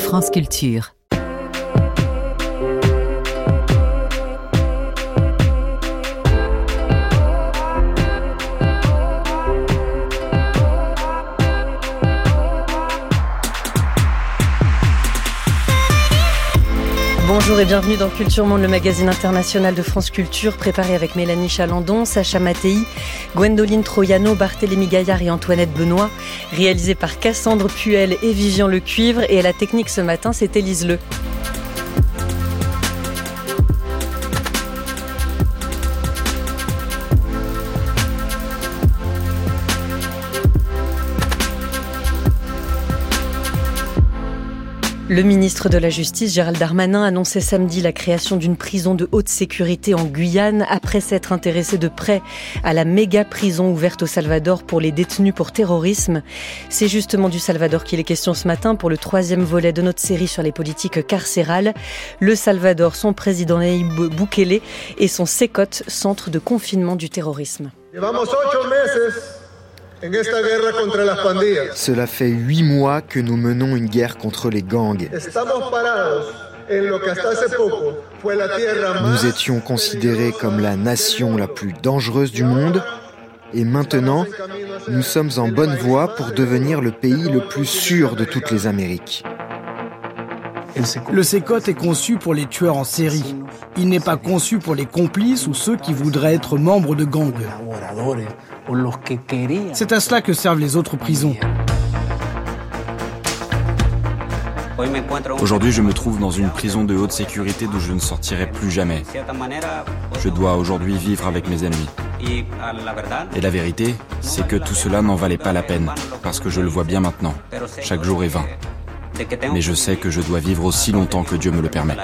France Culture. Bonjour et bienvenue dans Culture Monde, le magazine international de France Culture, préparé avec Mélanie Chalandon, Sacha Mattei, Gwendoline Troiano, Barthélémy Gaillard et Antoinette Benoît, réalisé par Cassandre Puel et Vivian Lecuivre, et à la technique ce matin, c'est Élise Le. Le ministre de la Justice, Gérald Darmanin, annonçait samedi la création d'une prison de haute sécurité en Guyane après s'être intéressé de près à la méga prison ouverte au Salvador pour les détenus pour terrorisme. C'est justement du Salvador qu'il est question ce matin pour le troisième volet de notre série sur les politiques carcérales. Le Salvador, son président Nayib Bukele et son CECOT, centre de confinement du terrorisme. Cela fait 8 mois que nous menons une guerre contre les gangs. Nous étions considérés comme la nation la plus dangereuse du monde et maintenant, nous sommes en bonne voie pour devenir le pays le plus sûr de toutes les Amériques. Le CECOT est conçu pour les tueurs en série. Il n'est pas conçu pour les complices ou ceux qui voudraient être membres de gangs. C'est à cela que servent les autres prisons. Aujourd'hui, je me trouve dans une prison de haute sécurité d'où je ne sortirai plus jamais. Je dois aujourd'hui vivre avec mes ennemis. Et la vérité, c'est que tout cela n'en valait pas la peine, parce que je le vois bien maintenant. Chaque jour est vain. Mais je sais que je dois vivre aussi longtemps que Dieu me le permet.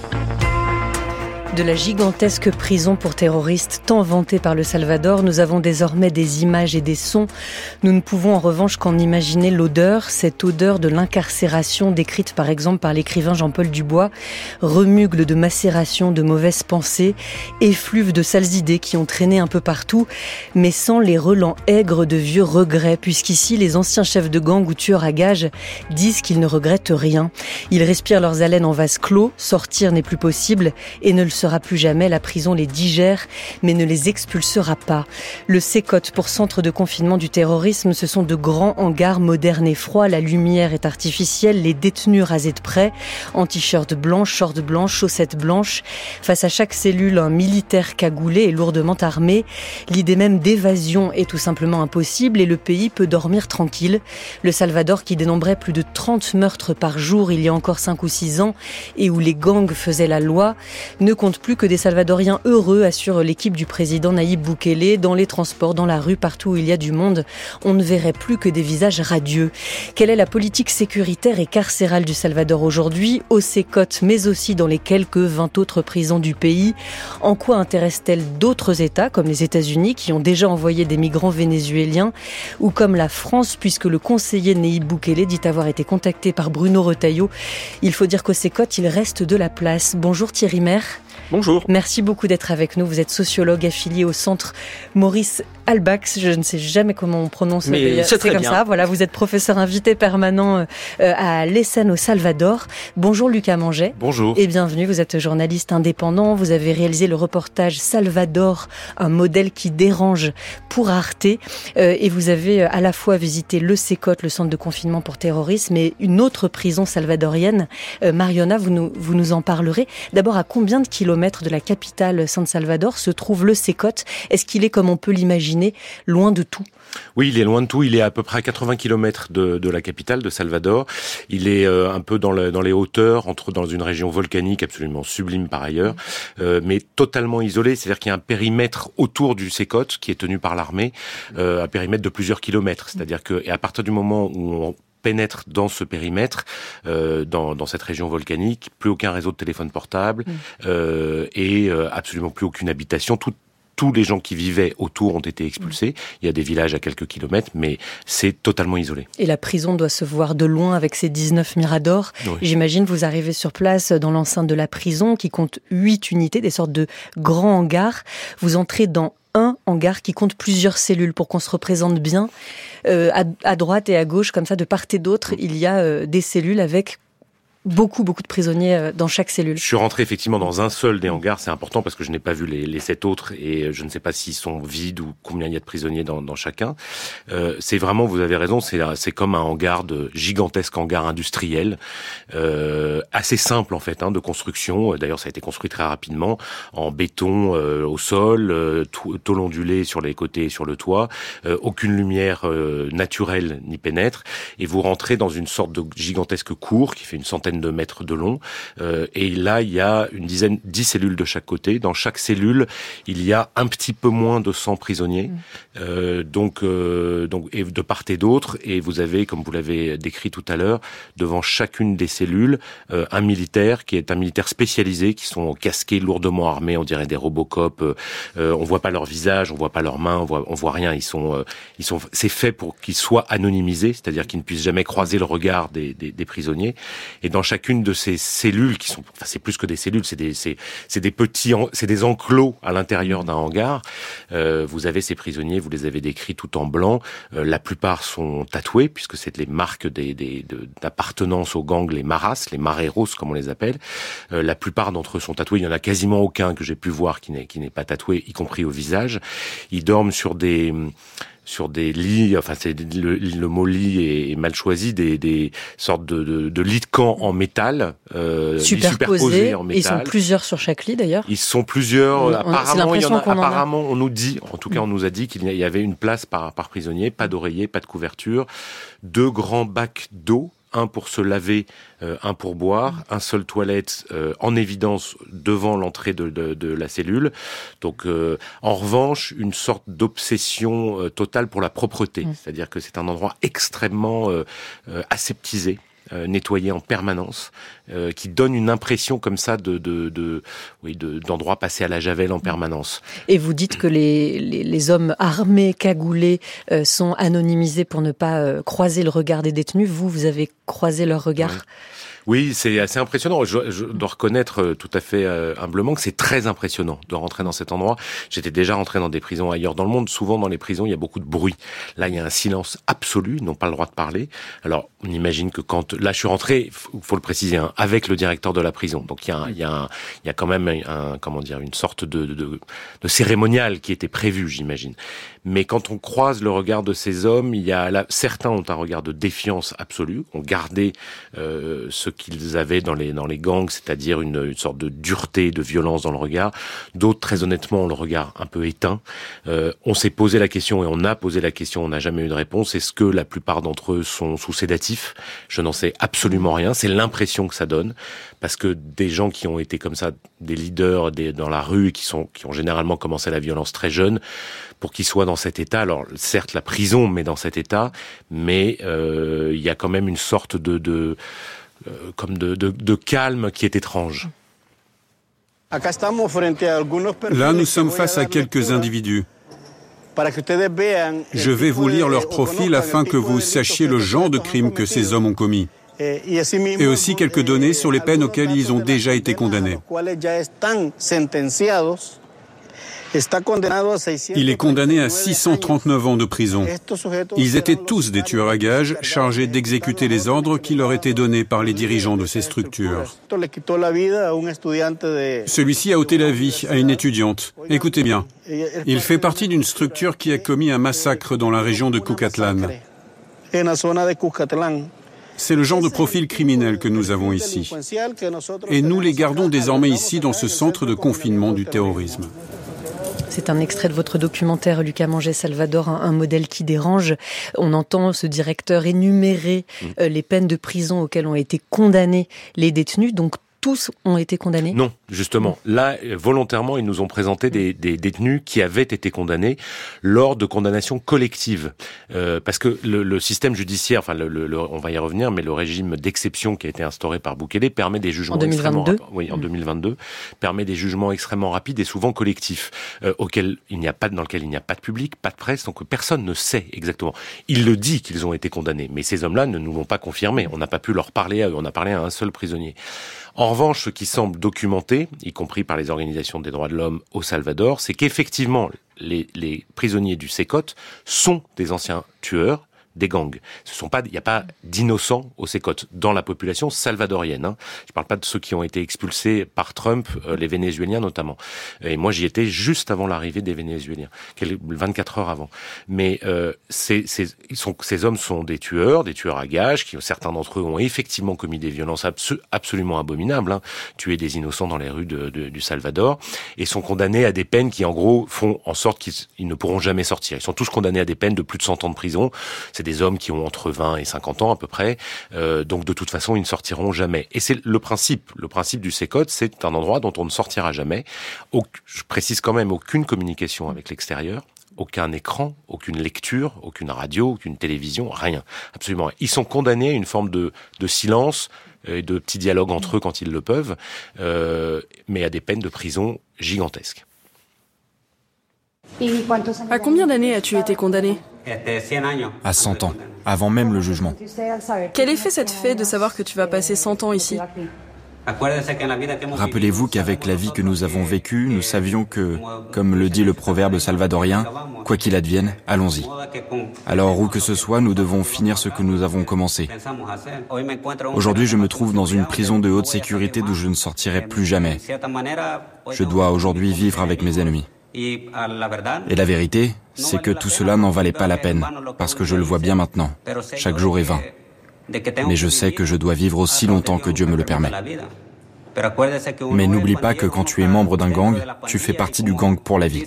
De la gigantesque prison pour terroristes tant vantée par le Salvador, nous avons désormais des images et des sons. Nous ne pouvons en revanche qu'en imaginer l'odeur, cette odeur de l'incarcération décrite par exemple par l'écrivain Jean-Paul Dubois, remugle de macération de mauvaises pensées, effluve de sales idées qui ont traîné un peu partout, mais sans les relents aigres de vieux regrets, puisqu'ici les anciens chefs de gang ou tueurs à gages disent qu'ils ne regrettent rien. Ils respirent leurs haleines en vase clos, sortir n'est plus possible et ne le sera plus jamais, la prison les digère mais ne les expulsera pas. Le CECOT pour centre de confinement du terrorisme, ce sont de grands hangars modernes et froids, la lumière est artificielle, les détenus rasés de près, en t-shirt blanc, short blanc, chaussettes blanches. Face à chaque cellule, un militaire cagoulé et lourdement armé. L'idée même d'évasion est tout simplement impossible et le pays peut dormir tranquille. Le Salvador, qui dénombrait plus de 30 meurtres par jour il y a encore 5 ou 6 ans et où les gangs faisaient la loi, ne compte plus que des Salvadoriens heureux, assure l'équipe du président Nayib Bukele. Dans les transports, dans la rue, partout où il y a du monde, on ne verrait plus que des visages radieux. Quelle est la politique sécuritaire et carcérale du Salvador aujourd'hui, au CECOT, mais aussi dans les quelques 20 autres prisons du pays? En quoi intéresse-t-elle d'autres États, comme les États-Unis, qui ont déjà envoyé des migrants vénézuéliens, ou comme la France, puisque le conseiller Nayib Bukele dit avoir été contacté par Bruno Retailleau. Il faut dire qu'au CECOT, il reste de la place. Bonjour Thierry Maire. Bonjour. Merci beaucoup d'être avec nous. Vous êtes sociologue affilié au centre Maurice Halbach. Je ne sais jamais comment on prononce. Mais c'est très comme bien. Ça. Voilà, vous êtes professeur invité permanent à l'ESSEN au Salvador. Bonjour Lucas Manget. Bonjour. Et bienvenue. Vous êtes journaliste indépendant. Vous avez réalisé le reportage Salvador, un modèle qui dérange pour Arte. Et vous avez à la fois visité le CECOT, le centre de confinement pour terrorisme, et une autre prison salvadorienne. Mariona, vous nous en parlerez. D'abord, à combien de kilomètres de la capitale San Salvador se trouve le CECOT? Est-ce qu'il est, comme on peut l'imaginer, loin de tout? Oui, il est loin de tout. Il est à peu près à 80 km de la capitale, de Salvador. Il est un peu dans les hauteurs, dans une région volcanique absolument sublime par ailleurs, mais totalement isolé. C'est-à-dire qu'il y a un périmètre autour du CECOT qui est tenu par l'armée, un périmètre de plusieurs kilomètres. C'est-à-dire que, et à partir du moment où on pénètre dans ce périmètre, dans cette région volcanique, plus aucun réseau de téléphone portable et absolument plus aucune habitation. Tous les gens qui vivaient autour ont été expulsés. Il y a des villages à quelques kilomètres, mais c'est totalement isolé. Et la prison doit se voir de loin avec ses 19 miradors. Oui. J'imagine vous arrivez sur place dans l'enceinte de la prison qui compte 8 unités, des sortes de grands hangars. Vous entrez dans un hangar qui compte plusieurs cellules pour qu'on se représente bien. À droite et à gauche, comme ça, de part et d'autre, il y a des cellules avec beaucoup de prisonniers dans chaque cellule. Je suis rentré effectivement dans un seul des hangars, c'est important parce que je n'ai pas vu les 7 autres et je ne sais pas s'ils sont vides ou combien il y a de prisonniers dans chacun. C'est vraiment, vous avez raison, c'est comme un gigantesque hangar industriel, assez simple en fait, de construction. D'ailleurs, ça a été construit très rapidement, en béton au sol, tôle ondulée sur les côtés et sur le toit, aucune lumière naturelle n'y pénètre, et vous rentrez dans une sorte de gigantesque cour qui fait une centaine de mètres de long, et là il y a 10 cellules de chaque côté. Dans chaque cellule, il y a un petit peu moins de 100 prisonniers, donc et de part et d'autre, et vous avez, comme vous l'avez décrit tout à l'heure, devant chacune des cellules, un militaire qui est un militaire spécialisé, qui sont casqués, lourdement armés, on dirait des Robocop. On voit pas leur visage, on voit pas leurs mains, on voit rien. C'est fait pour qu'ils soient anonymisés, c'est-à-dire qu'ils ne puissent jamais croiser le regard des prisonniers. Et dans chacune de ces cellules, c'est plus que des cellules, c'est des enclos à l'intérieur d'un hangar. Vous avez ces prisonniers, vous les avez décrits tout en blanc. La plupart sont tatoués, puisque c'est les marques d'appartenance au gang, les maras, les mareros comme on les appelle. La plupart d'entre eux sont tatoués. Il y en a quasiment aucun que j'ai pu voir qui n'est pas tatoué, y compris au visage. Ils dorment sur des lits, enfin le mot lit est mal choisi, des sortes de lits de camp en métal, superposés en métal. Ils sont plusieurs sur chaque lit d'ailleurs. Ils sont plusieurs. Apparemment, on nous dit, en tout cas, on nous a dit qu'il y avait une place par prisonnier, pas d'oreiller, pas de couverture, 2 grands bacs d'eau. Un pour se laver, un pour boire, un seul toilette en évidence devant l'entrée de la cellule. Donc, en revanche, une sorte d'obsession totale pour la propreté. C'est-à-dire que c'est un endroit extrêmement aseptisé, nettoyé en permanence, qui donne une impression comme ça d'endroit passé à la javel en permanence. Et vous dites que les hommes armés, cagoulés, sont anonymisés pour ne pas croiser le regard des détenus. Vous avez croisé leur regard. Oui, c'est assez impressionnant. Je dois reconnaître tout à fait humblement que c'est très impressionnant de rentrer dans cet endroit. J'étais déjà rentré dans des prisons ailleurs dans le monde. Souvent, dans les prisons, il y a beaucoup de bruit. Là, il y a un silence absolu. Ils n'ont pas le droit de parler. Alors, on imagine que là, je suis rentré, faut le préciser, avec le directeur de la prison. Donc, il y a quand même une sorte de cérémonial qui était prévu, j'imagine. Mais quand on croise le regard de ces hommes, certains ont un regard de défiance absolue, ont gardé ce qu'ils avaient dans les gangs, c'est-à-dire une sorte de dureté, de violence dans le regard. D'autres, très honnêtement, ont le regard un peu éteint. On s'est posé la question et on a posé la question, on n'a jamais eu de réponse. Est-ce que la plupart d'entre eux sont sous sédatifs ? Je n'en sais absolument rien. C'est l'impression que ça donne, parce que des gens qui ont été comme ça, des leaders dans la rue, qui ont généralement commencé la violence très jeunes, pour qu'ils soient dans cet état, alors certes la prison met dans cet état, mais il y a quand même une sorte de calme qui est étrange. Là, nous sommes face à quelques individus. Je vais vous lire leur profil afin que vous sachiez le genre de crime que ces hommes ont commis. Et aussi quelques données sur les peines auxquelles ils ont déjà été condamnés. Il est condamné à 639 ans de prison. Ils étaient tous des tueurs à gages chargés d'exécuter les ordres qui leur étaient donnés par les dirigeants de ces structures. Celui-ci a ôté la vie à une étudiante. Écoutez bien, il fait partie d'une structure qui a commis un massacre dans la région de Cucatlán. C'est le genre de profil criminel que nous avons ici. Et nous les gardons désormais ici dans ce centre de confinement du terrorisme. C'est un extrait de votre documentaire, Lucas Mangès Salvador, un modèle qui dérange. On entend ce directeur énumérer les peines de prison auxquelles ont été condamnés les détenus. Donc tous ont été condamnés ? Non, justement. Là, volontairement, ils nous ont présenté des détenus qui avaient été condamnés lors de condamnations collectives. Parce que le système judiciaire, enfin, on va y revenir, mais le régime d'exception qui a été instauré par Bukele permet des jugements extrêmement rapides. Oui, en 2022, permet des jugements extrêmement rapides et souvent collectifs, dans lequel il n'y a pas de public, pas de presse, donc personne ne sait exactement. Il le dit qu'ils ont été condamnés, mais ces hommes-là ne nous l'ont pas confirmé. On n'a pas pu leur parler à eux, on a parlé à un seul prisonnier. En revanche, ce qui semble documenté, y compris par les organisations des droits de l'homme au Salvador, c'est qu'effectivement, les prisonniers du CECOT sont des anciens tueurs, des gangs. Il n'y a pas d'innocents au Sécote dans la population salvadorienne. Hein. Je ne parle pas de ceux qui ont été expulsés par Trump, les Vénézuéliens notamment. Et moi, j'y étais juste avant l'arrivée des Vénézuéliens, 24 heures avant. Mais ces hommes sont des tueurs à gages, qui certains d'entre eux ont effectivement commis des violences absolument abominables, hein, tuer des innocents dans les rues du Salvador, et sont condamnés à des peines qui, en gros, font en sorte qu'ils ne pourront jamais sortir. Ils sont tous condamnés à des peines de plus de 100 ans de prison. C'est des hommes qui ont entre 20 et 50 ans à peu près. Donc de toute façon, ils ne sortiront jamais. Et c'est le principe. Le principe du Sécote, c'est un endroit dont on ne sortira jamais. Je précise quand même, aucune communication avec l'extérieur. Aucun écran, aucune lecture, aucune radio, aucune télévision, rien. Absolument. Ils sont condamnés à une forme de silence et de petits dialogues entre eux quand ils le peuvent, mais à des peines de prison gigantesques. À combien d'années as-tu été condamné ? À 100 ans, avant même le jugement. Quel effet ça te fait de savoir que tu vas passer 100 ans ici ? Rappelez-vous qu'avec la vie que nous avons vécue, nous savions que, comme le dit le proverbe salvadorien, quoi qu'il advienne, allons-y. Alors où que ce soit, nous devons finir ce que nous avons commencé. Aujourd'hui, je me trouve dans une prison de haute sécurité d'où je ne sortirai plus jamais. Je dois aujourd'hui vivre avec mes ennemis. Et la vérité, c'est que tout cela n'en valait pas la peine, parce que je le vois bien maintenant. Chaque jour est vain. Mais je sais que je dois vivre aussi longtemps que Dieu me le permet. Mais n'oublie pas que quand tu es membre d'un gang, tu fais partie du gang pour la vie.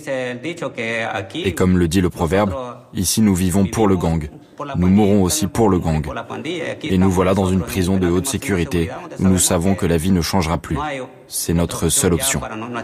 Et comme le dit le proverbe, ici nous vivons pour le gang. Nous mourrons aussi pour le gang. Et nous voilà dans une prison de haute sécurité où nous savons que la vie ne changera plus. C'est notre seule option.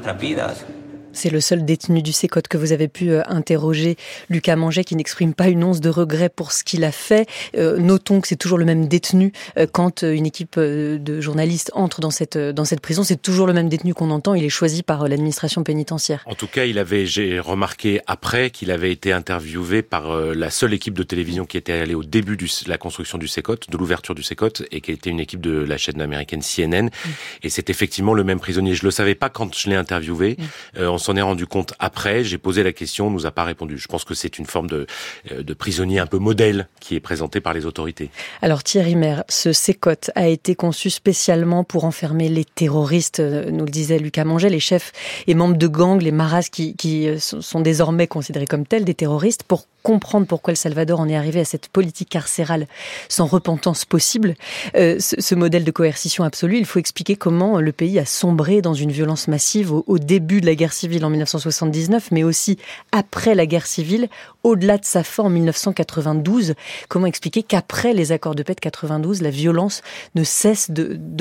C'est le seul détenu du Sécote que vous avez pu interroger, Lucas Manget, qui n'exprime pas une once de regret pour ce qu'il a fait. Notons que c'est toujours le même détenu quand une équipe de journalistes entre dans cette prison. C'est toujours le même détenu qu'on entend. Il est choisi par l'administration pénitentiaire. En tout cas, j'ai remarqué après qu'il avait été interviewé par la seule équipe de télévision qui était allée au début de la construction du Sécote, de l'ouverture du Sécote, et qui était une équipe de la chaîne américaine CNN. Et c'est effectivement le même prisonnier. Je le savais pas quand je l'ai interviewé. On s'en est rendu compte après, j'ai posé la question, on nous a pas répondu. Je pense que c'est une forme de prisonnier un peu modèle qui est présenté par les autorités. Alors Thierry Maire, ce Sécote a été conçu spécialement pour enfermer les terroristes, nous le disait Lucas Manget, les chefs et membres de gangs, les maras qui sont désormais considérés comme tels, des terroristes, pour comprendre pourquoi le Salvador en est arrivé à cette politique carcérale sans repentance possible. Ce modèle de coercition absolue, il faut expliquer comment le pays a sombré dans une violence massive au début de la guerre civile en 1979, mais aussi après la guerre civile, au-delà de sa fin en 1992. Comment expliquer qu'après les accords de paix de 92, la violence ne cesse d'augmenter ?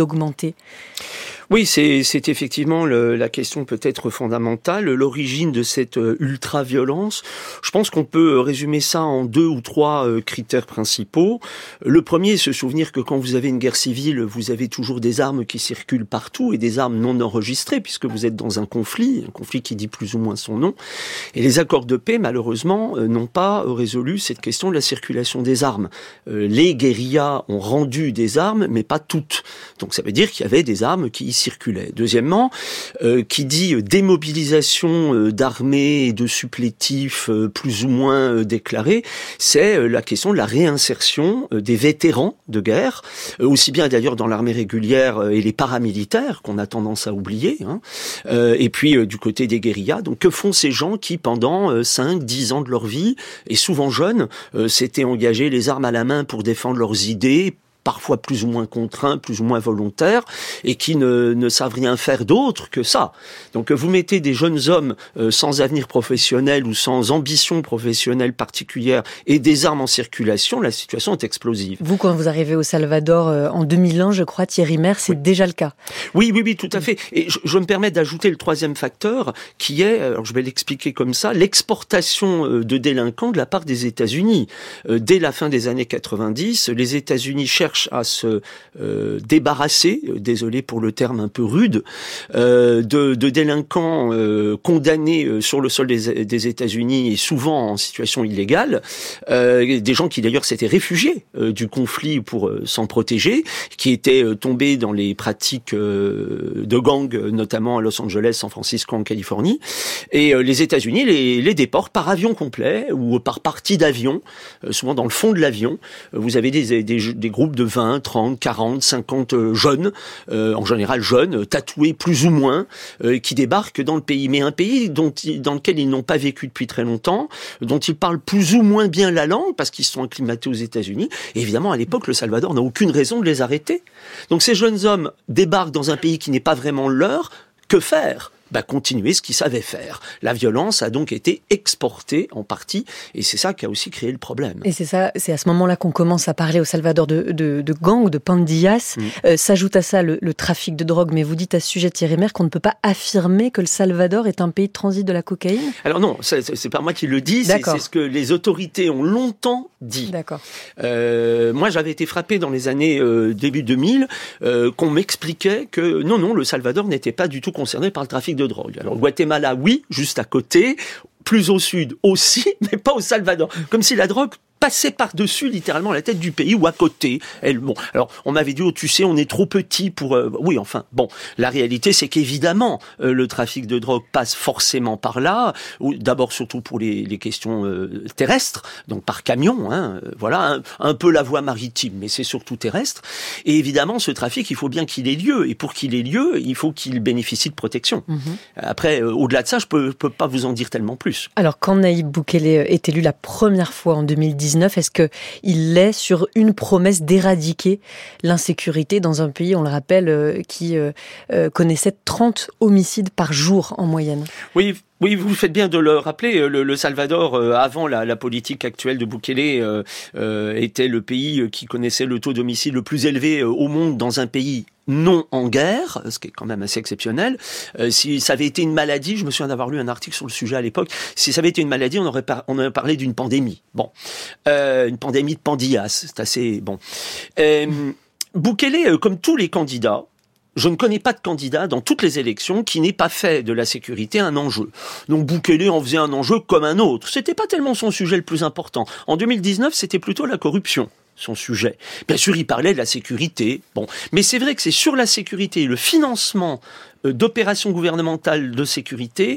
Oui, c'est effectivement la question peut-être fondamentale, l'origine de cette ultra-violence. Je pense qu'on peut résumer ça en 2 ou 3 critères principaux. Le premier, se souvenir que quand vous avez une guerre civile, vous avez toujours des armes qui circulent partout et des armes non enregistrées puisque vous êtes dans un conflit qui dit plus ou moins son nom. Et les accords de paix, malheureusement, n'ont pas résolu cette question de la circulation des armes. Les guérillas ont rendu des armes, mais pas toutes. Donc ça veut dire qu'il y avait des armes qui circulait. Deuxièmement, qui dit démobilisation d'armées et de supplétifs plus ou moins déclarés, c'est la question de la réinsertion des vétérans de guerre, aussi bien d'ailleurs dans l'armée régulière et les paramilitaires qu'on a tendance à oublier, et puis du côté des guérillas. Donc que font ces gens qui pendant 5-10 ans de leur vie, et souvent jeunes, s'étaient engagés les armes à la main pour défendre leurs idées, parfois plus ou moins contraints, plus ou moins volontaires, et qui ne savent rien faire d'autre que ça. Donc vous mettez des jeunes hommes sans avenir professionnel ou sans ambition professionnelle particulière et des armes en circulation, la situation est explosive. Vous, quand vous arrivez au Salvador en 2001, je crois, Thierry Maire, c'est déjà le cas. Oui, tout à fait. Et je me permets d'ajouter le troisième facteur, qui est, alors je vais l'expliquer comme ça, l'exportation de délinquants de la part des États-Unis. Dès la fin des années 90, les États-Unis cherchent cherche à se débarrasser, désolé pour le terme un peu rude, de délinquants condamnés sur le sol des États-Unis et souvent en situation illégale, des gens qui d'ailleurs s'étaient réfugiés du conflit pour s'en protéger, qui étaient tombés dans les pratiques de gangs, notamment à Los Angeles, San Francisco, en Californie, et les États-Unis les déportent par avion complet ou par partie d'avion, souvent dans le fond de l'avion. Vous avez des groupes de 20, 30, 40, 50 jeunes, en général jeunes, tatoués plus ou moins, qui débarquent dans le pays. Mais un pays dans lequel ils n'ont pas vécu depuis très longtemps, dont ils parlent plus ou moins bien la langue, parce qu'ils sont acclimatés aux États-Unis. Et évidemment, à l'époque, le Salvador n'a aucune raison de les arrêter. Donc ces jeunes hommes débarquent dans un pays qui n'est pas vraiment leur. Que faire ? Continuer ce qu'ils savaient faire. La violence a donc été exportée en partie, et c'est ça qui a aussi créé le problème. Et c'est à ce moment-là qu'on commence à parler au Salvador de gangs, de pandillas. S'ajoute à ça le trafic de drogue, mais vous dites à ce sujet, Thierry Maire, qu'on ne peut pas affirmer que le Salvador est un pays de transit de la cocaïne ? Alors non, c'est pas moi qui le dis, c'est ce que les autorités ont longtemps dit. D'accord. Moi, j'avais été frappé dans les années début 2000, qu'on m'expliquait que non, le Salvador n'était pas du tout concerné par le trafic de drogue. Alors Guatemala, oui, juste à côté, plus au sud aussi, mais pas au Salvador. Comme si la drogue passait par-dessus littéralement la tête du pays ou à côté. Alors on m'avait dit, tu sais, on est trop petit pour... Oui, enfin, la réalité c'est qu'évidemment, le trafic de drogue passe forcément par là, d'abord surtout pour les questions terrestres, donc par camion, voilà, un peu la voie maritime, mais c'est surtout terrestre. Et évidemment, ce trafic, il faut bien qu'il ait lieu, et pour qu'il ait lieu, il faut qu'il bénéficie de protection. Après, au-delà de ça, je peux pas vous en dire tellement plus. Alors, quand Nayib Bukele est élu la première fois en 2019, est-ce qu'il est sur une promesse d'éradiquer l'insécurité dans un pays, on le rappelle, qui connaissait 30 homicides par jour en moyenne ? Oui, vous faites bien de le rappeler. Le Salvador, avant la politique actuelle de Bukele, était le pays qui connaissait le taux d'homicide le plus élevé au monde dans un pays non en guerre, ce qui est quand même assez exceptionnel. Si ça avait été une maladie, je me souviens d'avoir lu un article sur le sujet à l'époque, si ça avait été une maladie, on aurait parlé d'une pandémie. Une pandémie de pandillas, c'est assez bon. Bukele, comme tous les candidats, je ne connais pas de candidat dans toutes les élections qui n'ait pas fait de la sécurité un enjeu. Donc Bukele en faisait un enjeu comme un autre. C'était pas tellement son sujet le plus important. En 2019, c'était plutôt la corruption, son sujet. Bien sûr, il parlait de la sécurité. Mais c'est vrai que c'est sur la sécurité et le financement d'opérations gouvernementales de sécurité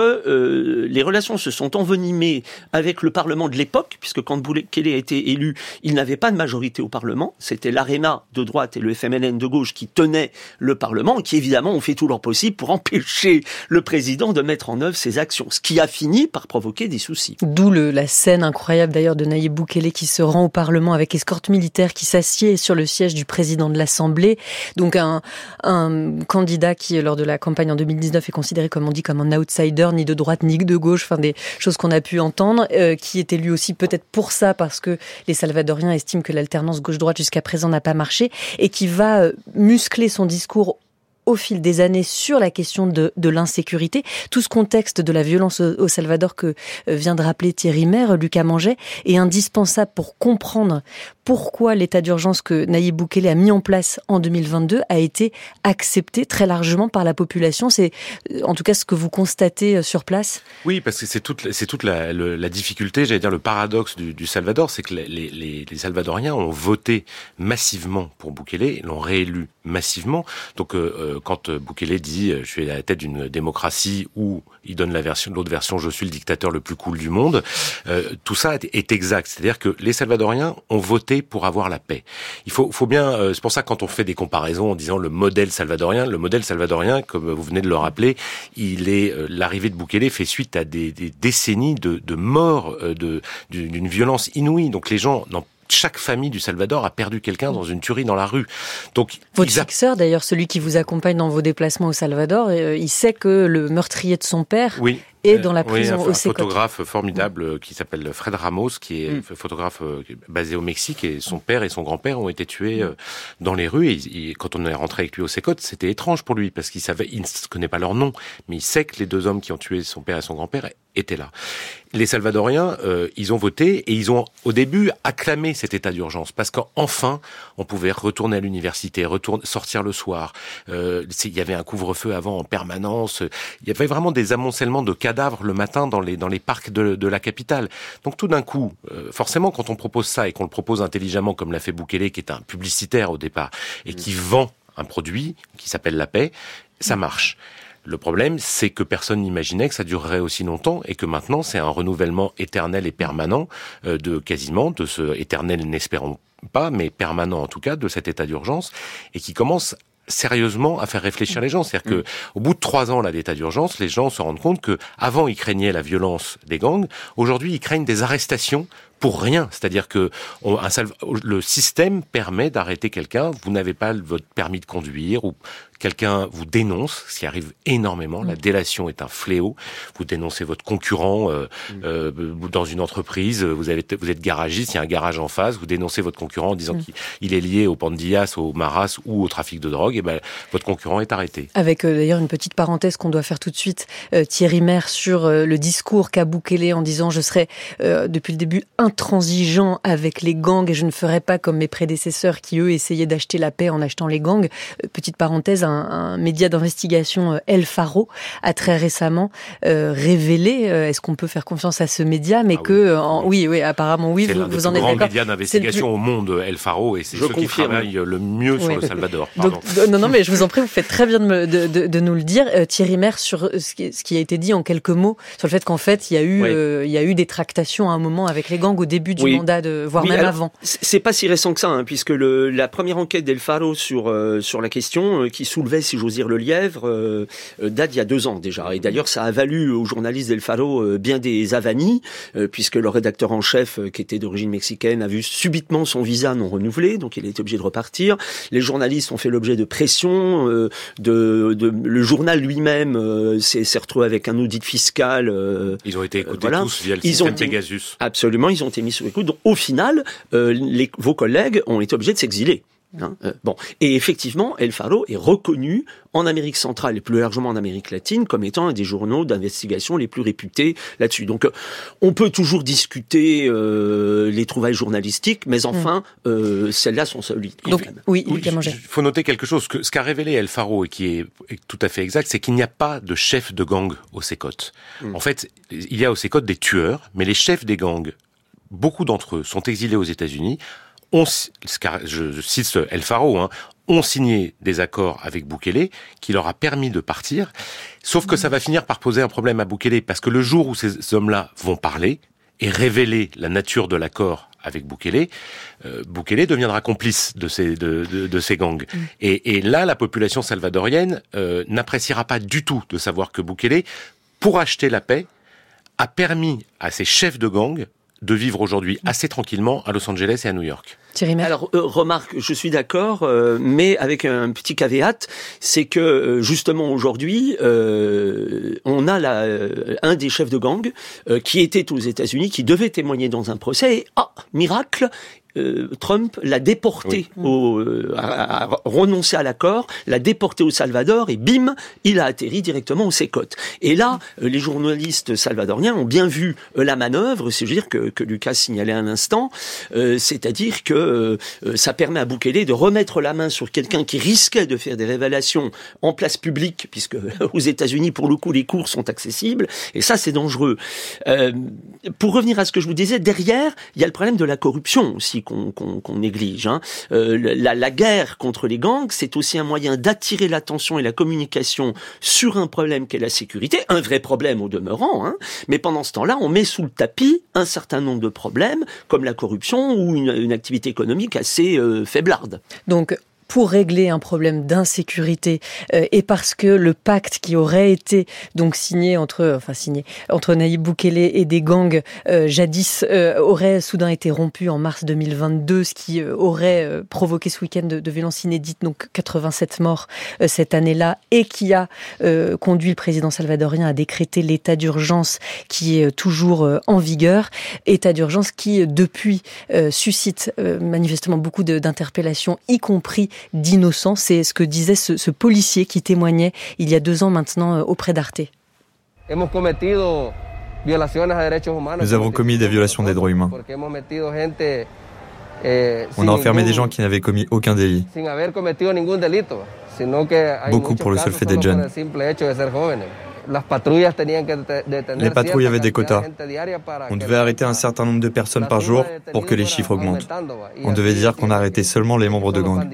que les relations se sont envenimées avec le Parlement de l'époque, puisque quand Bukele a été élu, il n'avait pas de majorité au Parlement. C'était l'ARENA de droite et le FMLN de gauche qui tenaient le Parlement, et qui évidemment ont fait tout leur possible pour empêcher le président de mettre en œuvre ses actions, ce qui a fini par provoquer des soucis. D'où la scène incroyable d'ailleurs de Nayib Bukele qui se rend au Parlement avec escorte militaire, qui s'assied sur le siège du président de l'Assemblée. Donc un candidat qui, lors de la campagne en 2019, est considéré, comme on dit, comme un outsider, ni de droite ni de gauche, enfin des choses qu'on a pu entendre, qui est élu aussi peut-être pour ça, parce que les Salvadoriens estiment que l'alternance gauche-droite jusqu'à présent n'a pas marché, et qui va muscler son discours au fil des années sur la question de l'insécurité. Tout ce contexte de la violence au Salvador que vient de rappeler Thierry Maire, Lucas Manget, est indispensable pour comprendre pourquoi l'état d'urgence que Nayib Bukele a mis en place en 2022 a été accepté très largement par la population. C'est en tout cas ce que vous constatez sur place. Oui, parce que c'est toute la difficulté, j'allais dire le paradoxe du Salvador, c'est que les Salvadoriens ont voté massivement pour Bukele et l'ont réélu massivement. Donc quand Bukele dit je suis à la tête d'une démocratie, où il donne l'autre version, je suis le dictateur le plus cool du monde, tout ça est exact. C'est-à-dire que les Salvadoriens ont voté pour avoir la paix. Il faut bien, c'est pour ça que quand on fait des comparaisons en disant le modèle salvadorien, comme vous venez de le rappeler, l'arrivée de Bukele fait suite à des décennies de morts, d'une violence inouïe. Donc les gens chaque famille du Salvador a perdu quelqu'un dans une tuerie dans la rue. Donc votre fixeur, d'ailleurs, celui qui vous accompagne dans vos déplacements au Salvador, il sait que le meurtrier de son père et dans la prison au Sécote. Un photographe formidable qui s'appelle Fred Ramos, qui est photographe basé au Mexique, et son père et son grand-père ont été tués dans les rues. Et quand on est rentré avec lui au Sécote, c'était étrange pour lui, parce qu'il ne connaît pas leur nom, mais il sait que les 2 hommes qui ont tué son père et son grand-père étaient là. Les Salvadoriens, ils ont voté et ils ont au début acclamé cet état d'urgence, parce qu'enfin on pouvait retourner à l'université, sortir le soir. Il y avait un couvre-feu avant en permanence. Il y avait vraiment des amoncellements de cadavres le matin dans les parcs de la capitale. Donc tout d'un coup, forcément, quand on propose ça et qu'on le propose intelligemment, comme l'a fait Bukele, qui est un publicitaire au départ et qui vend un produit qui s'appelle la paix, ça marche. Le problème, c'est que personne n'imaginait que ça durerait aussi longtemps et que maintenant, c'est un renouvellement éternel et permanent de ce éternel, n'espérons pas, mais permanent en tout cas, de cet état d'urgence, et qui commence sérieusement à faire réfléchir les gens. C'est-à-dire que, au bout de 3 ans là d'état d'urgence, les gens se rendent compte que avant ils craignaient la violence des gangs, aujourd'hui ils craignent des arrestations pour rien. C'est-à-dire que le système permet d'arrêter quelqu'un. Vous n'avez pas votre permis de conduire, ou quelqu'un vous dénonce, ce qui arrive énormément. La délation est un fléau. Vous dénoncez votre concurrent dans une entreprise. Vous êtes garagiste, il y a un garage en face. Vous dénoncez votre concurrent en disant qu'il est lié aux pandillas, aux maras ou au trafic de drogue. Et ben votre concurrent est arrêté. Avec d'ailleurs une petite parenthèse qu'on doit faire tout de suite, Thierry Maire, sur le discours qu'a Bukele en disant je serai depuis le début intransigeant avec les gangs et je ne ferai pas comme mes prédécesseurs qui eux essayaient d'acheter la paix en achetant les gangs. Petite parenthèse, un média d'investigation, El Faro, a très récemment révélé, est-ce qu'on peut faire confiance à ce média, mais oui, apparemment oui, vous en êtes d'accord. C'est le plus grand média d'investigation au monde, El Faro, et c'est ceux qui travaillent le mieux sur le Salvador. Donc, non, mais je vous en prie, vous faites très bien de nous le dire. Thierry Maire, sur ce qui a été dit en quelques mots, sur le fait qu'en fait, il y a eu des tractations à un moment avec les gangs au début du mandat, voire même avant. C'est pas si récent que ça, puisque la première enquête d'El Faro sur la question, qui soulevait, si j'ose dire, le lièvre, date il y a 2 ans déjà. Et d'ailleurs, ça a valu aux journalistes d'El Faro bien des avanies, puisque le rédacteur en chef, qui était d'origine mexicaine, a vu subitement son visa non renouvelé, donc il a été obligé de repartir. Les journalistes ont fait l'objet de pression, le journal lui-même s'est retrouvé avec un audit fiscal. Ils ont été écoutés tous via le système Pegasus. Absolument, ils ont été mis sous écoute. Donc, au final, vos collègues ont été obligés de s'exiler. Et effectivement, El Faro est reconnu en Amérique centrale et plus largement en Amérique latine comme étant un des journaux d'investigation les plus réputés là-dessus. Donc, on peut toujours discuter les trouvailles journalistiques, mais enfin, celles-là sont solides. Donc, il faut noter quelque chose. Ce qu'a révélé El Faro, et qui est tout à fait exact, c'est qu'il n'y a pas de chef de gang au Sécote. En fait, il y a au Sécote des tueurs, mais les chefs des gangs, beaucoup d'entre eux sont exilés aux États-Unis. Je cite El Faro, ont signé des accords avec Bukele qui leur a permis de partir. Sauf que ça va finir par poser un problème à Bukele, parce que le jour où ces hommes-là vont parler et révéler la nature de l'accord avec Bukele, Bukele deviendra complice de ces gangs. Et là, la population salvadorienne n'appréciera pas du tout de savoir que Bukele, pour acheter la paix, a permis à ces chefs de gang de vivre aujourd'hui assez tranquillement à Los Angeles et à New York. Alors, remarque, je suis d'accord, mais avec un petit caveat, c'est que justement aujourd'hui, on a un des chefs de gang qui était aux États-Unis, qui devait témoigner dans un procès, et miracle, Trump l'a déporté, a renoncé à l'accord, l'a déporté au Salvador, et bim, il a atterri directement au Sécote. Et là, les journalistes salvadoriens ont bien vu la manœuvre, c'est-à-dire que Lucas signalait un instant, c'est-à-dire que ça permet à Bukele de remettre la main sur quelqu'un qui risquait de faire des révélations en place publique, puisque aux États-Unis, pour le coup, les cours sont accessibles, et ça, c'est dangereux. Pour revenir à ce que je vous disais, derrière, il y a le problème de la corruption aussi, qu'on néglige. La guerre contre les gangs, c'est aussi un moyen d'attirer l'attention et la communication sur un problème qu'est la sécurité, un vrai problème au demeurant, mais pendant ce temps-là, on met sous le tapis un certain nombre de problèmes, comme la corruption ou une activité économique assez faiblarde. Donc, pour régler un problème d'insécurité et parce que le pacte qui aurait été donc signé entre Nayib Bukele et des gangs jadis aurait soudain été rompu en mars 2022, ce qui aurait provoqué ce week-end de violences inédites, donc 87 morts cette année-là, et qui a conduit le président salvadorien à décréter l'état d'urgence qui est toujours en vigueur. État d'urgence qui, depuis, suscite manifestement beaucoup d'interpellations, y compris d'innocents. C'est ce que disait ce policier qui témoignait il y a 2 ans maintenant auprès d'Arte. Nous avons commis des violations des droits humains. On a enfermé des gens qui n'avaient commis aucun délit. Beaucoup pour le seul fait d'être jeunes. Les patrouilles avaient des quotas. On devait arrêter un certain nombre de personnes par jour pour que les chiffres augmentent. On devait dire qu'on arrêtait seulement les membres de gangs.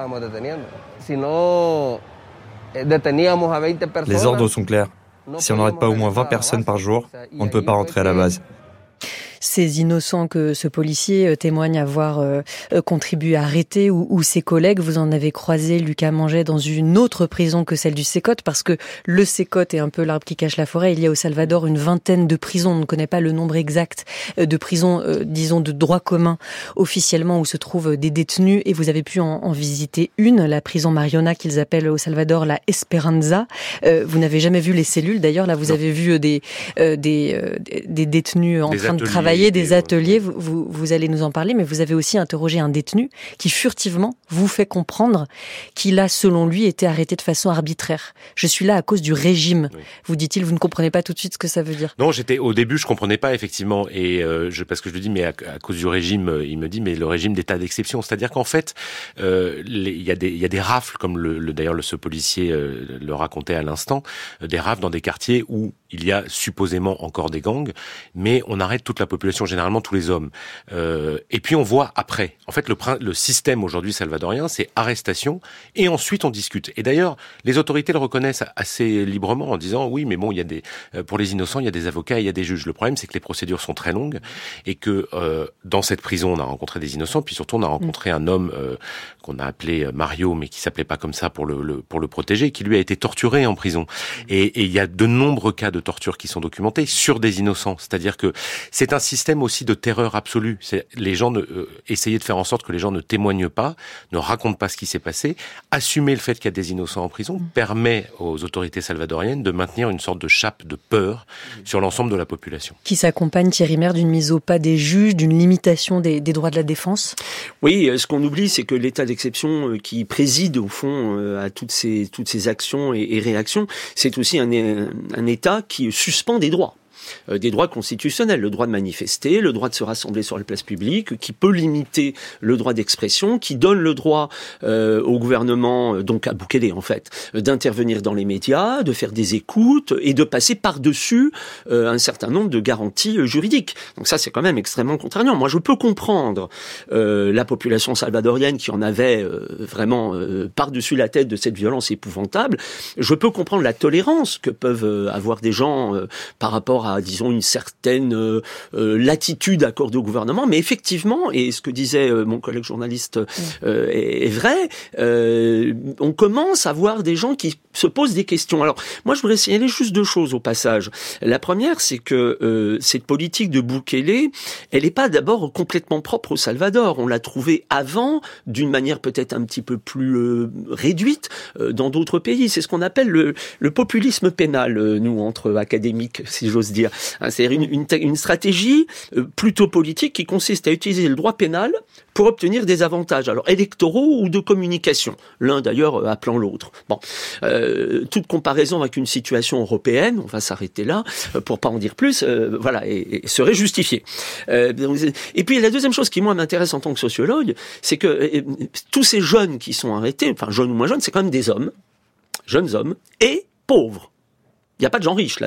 Les ordres sont clairs. Si on n'arrête pas au moins 20 personnes par jour, on ne peut pas rentrer à la base. Ces innocents que ce policier témoigne avoir contribué à arrêter ou ses collègues, vous en avez croisé Lucas Manget dans une autre prison que celle du Sécotte, parce que le Sécotte est un peu l'arbre qui cache la forêt. Il y a au Salvador une vingtaine de prisons, on ne connaît pas le nombre exact de prisons, disons de droit commun officiellement, où se trouvent des détenus, et vous avez pu en visiter une, la prison Mariona qu'ils appellent au Salvador la Esperanza. Vous n'avez jamais vu les cellules, d'ailleurs là vous avez vu des détenus en train de travailler, des ateliers, vous allez nous en parler, mais vous avez aussi interrogé un détenu qui furtivement vous fait comprendre qu'il a, selon lui, été arrêté de façon arbitraire. Je suis là à cause du régime, vous dit-il. Vous ne comprenez pas tout de suite ce que ça veut dire. Non, au début, je comprenais pas effectivement, et parce que je lui dis, mais à cause du régime, il me dit, mais le régime d'état d'exception, c'est-à-dire qu'en fait, il y a des rafles, comme d'ailleurs ce policier le racontait à l'instant, des rafles dans des quartiers où il y a supposément encore des gangs, mais on arrête toute la population, généralement tous les hommes. Et puis on voit après. En fait, le système aujourd'hui salvadorien, c'est arrestation, et ensuite on discute. Et d'ailleurs, les autorités le reconnaissent assez librement en disant, oui, mais bon, pour les innocents, il y a des avocats, il y a des juges. Le problème, c'est que les procédures sont très longues, et que dans cette prison, on a rencontré des innocents, puis surtout on a rencontré un homme qu'on a appelé Mario, mais qui s'appelait pas comme ça pour le protéger, qui lui a été torturé en prison. Et il y a de nombreux cas de torture qui sont documentés sur des innocents. C'est-à-dire que c'est un système aussi de terreur absolue. C'est les gens essayer de faire en sorte que les gens ne témoignent pas, ne racontent pas ce qui s'est passé. Assumer le fait qu'il y a des innocents en prison permet aux autorités salvadoriennes de maintenir une sorte de chape de peur sur l'ensemble de la population. Qui s'accompagne, Thierry Maire, d'une mise au pas des juges, d'une limitation des droits de la défense? Oui, ce qu'on oublie, c'est que l'état d'exception qui préside au fond à toutes ces actions et réactions, c'est aussi un état qui suspend des droits constitutionnels, le droit de manifester, le droit de se rassembler sur la place publique, qui peut limiter le droit d'expression, qui donne le droit au gouvernement, donc à Bukele en fait, d'intervenir dans les médias, de faire des écoutes et de passer par-dessus un certain nombre de garanties juridiques. Donc ça, c'est quand même extrêmement contraignant. Moi, je peux comprendre la population salvadorienne qui en avait vraiment par-dessus la tête de cette violence épouvantable. Je peux comprendre la tolérance que peuvent avoir des gens par rapport à, disons, une certaine latitude accordée au gouvernement, mais effectivement, et ce que disait mon collègue journaliste est vrai, on commence à voir des gens qui se posent des questions. Alors, moi, je voudrais signaler juste 2 choses au passage. La première, c'est que cette politique de Bukele, elle n'est pas d'abord complètement propre au Salvador. On l'a trouvée avant, d'une manière peut-être un petit peu plus réduite, dans d'autres pays. C'est ce qu'on appelle le populisme pénal, nous, entre académiques, si j'ose dire. C'est-à-dire une stratégie plutôt politique qui consiste à utiliser le droit pénal pour obtenir des avantages, alors électoraux ou de communication, l'un d'ailleurs appelant l'autre. Bon, toute comparaison avec une situation européenne, on va s'arrêter là pour pas en dire plus, voilà, et serait justifiée. Et puis la deuxième chose qui moi m'intéresse en tant que sociologue, c'est que tous ces jeunes qui sont arrêtés, enfin jeunes ou moins jeunes, c'est quand même des hommes, jeunes hommes et pauvres. Il n'y a pas de gens riches là-dedans.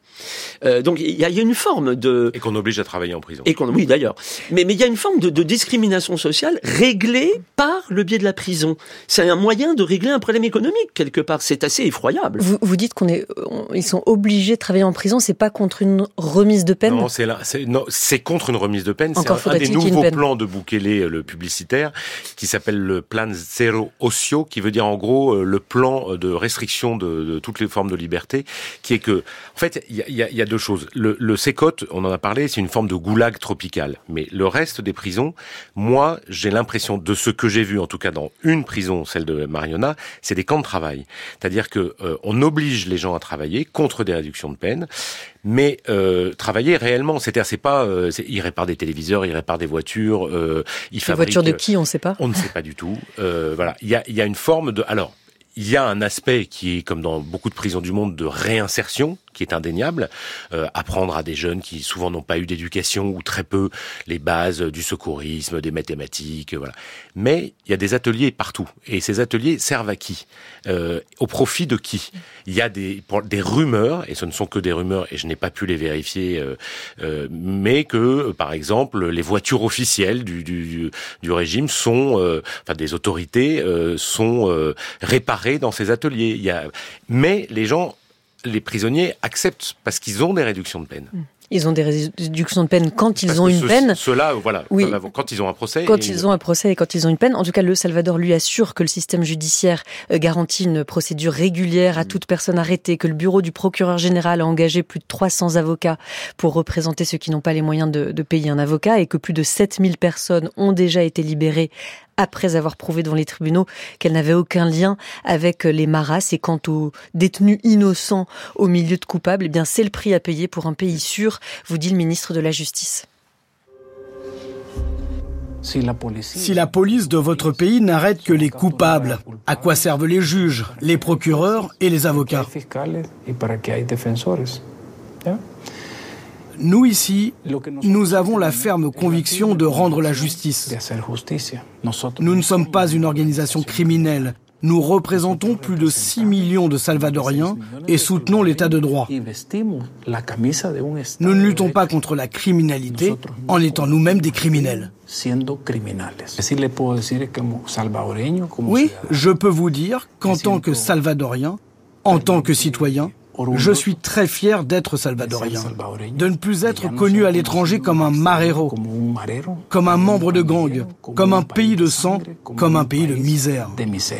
Donc il y a une forme de... Et qu'on oblige à travailler en prison. Oui, d'ailleurs. Mais il y a une forme de discrimination sociale réglée par le biais de la prison. C'est un moyen de régler un problème économique, quelque part. C'est assez effroyable. Vous dites ils sont obligés de travailler en prison, c'est pas contre une remise de peine? Non, c'est contre une remise de peine. Encore c'est un des nouveaux plans de Bukele, le publicitaire, qui s'appelle le Plan Zero Ocio, qui veut dire en gros le plan de restriction de toutes les formes de liberté, qui est que, en fait, il y a deux choses. Le CECOT, on en a parlé, c'est une forme de goulag tropical. Mais le reste des prisons, moi, j'ai l'impression, de ce que j'ai vu, en tout cas dans une prison, celle de Mariona, c'est des camps de travail. C'est-à-dire que on oblige les gens à travailler contre des réductions de peine, mais travailler réellement. C'est-à-dire, ils réparent des téléviseurs, ils réparent des voitures, ils fabriquent... Les voitures de qui, on ne sait pas. On ne sait pas du tout. Voilà, il y a une forme de... Alors, il y a un aspect qui est, comme dans beaucoup de prisons du monde, de réinsertion, qui est indéniable. Apprendre à des jeunes qui souvent n'ont pas eu d'éducation ou très peu les bases du secourisme, des mathématiques, voilà. Mais il y a des ateliers partout. Et ces ateliers servent à qui? Au profit de qui? Il y a des rumeurs, et ce ne sont que des rumeurs, et je n'ai pas pu les vérifier, mais que, par exemple, les voitures officielles du régime sont, des autorités, sont réparées dans ces ateliers. Mais les prisonniers acceptent parce qu'ils ont des réductions de peine. Ils ont des réductions de peine quand ils ont une peine. Ceux-là, voilà, oui. Quand ils ont un procès. Quand ils ont un procès et quand ils ont une peine. En tout cas, le Salvador lui assure que le système judiciaire garantit une procédure régulière à toute personne arrêtée, que le bureau du procureur général a engagé plus de 300 avocats pour représenter ceux qui n'ont pas les moyens de payer un avocat et que plus de 7000 personnes ont déjà été libérées après avoir prouvé devant les tribunaux qu'elle n'avait aucun lien avec les Maras. Et quant aux détenus innocents au milieu de coupables, eh bien c'est le prix à payer pour un pays sûr, vous dit le ministre de la Justice. Si la police de votre pays n'arrête que les coupables, à quoi servent les juges, les procureurs et les avocats? Nous, ici, nous avons la ferme conviction de rendre la justice. Nous ne sommes pas une organisation criminelle. Nous représentons plus de 6 millions de Salvadoriens et soutenons l'état de droit. Nous ne luttons pas contre la criminalité en étant nous-mêmes des criminels. Oui, je peux vous dire qu'en tant que Salvadorien, en tant que citoyen, je suis très fier d'être salvadorien, de ne plus être connu à l'étranger comme un marero, comme un membre de gang, comme un pays de sang, comme un pays de misère.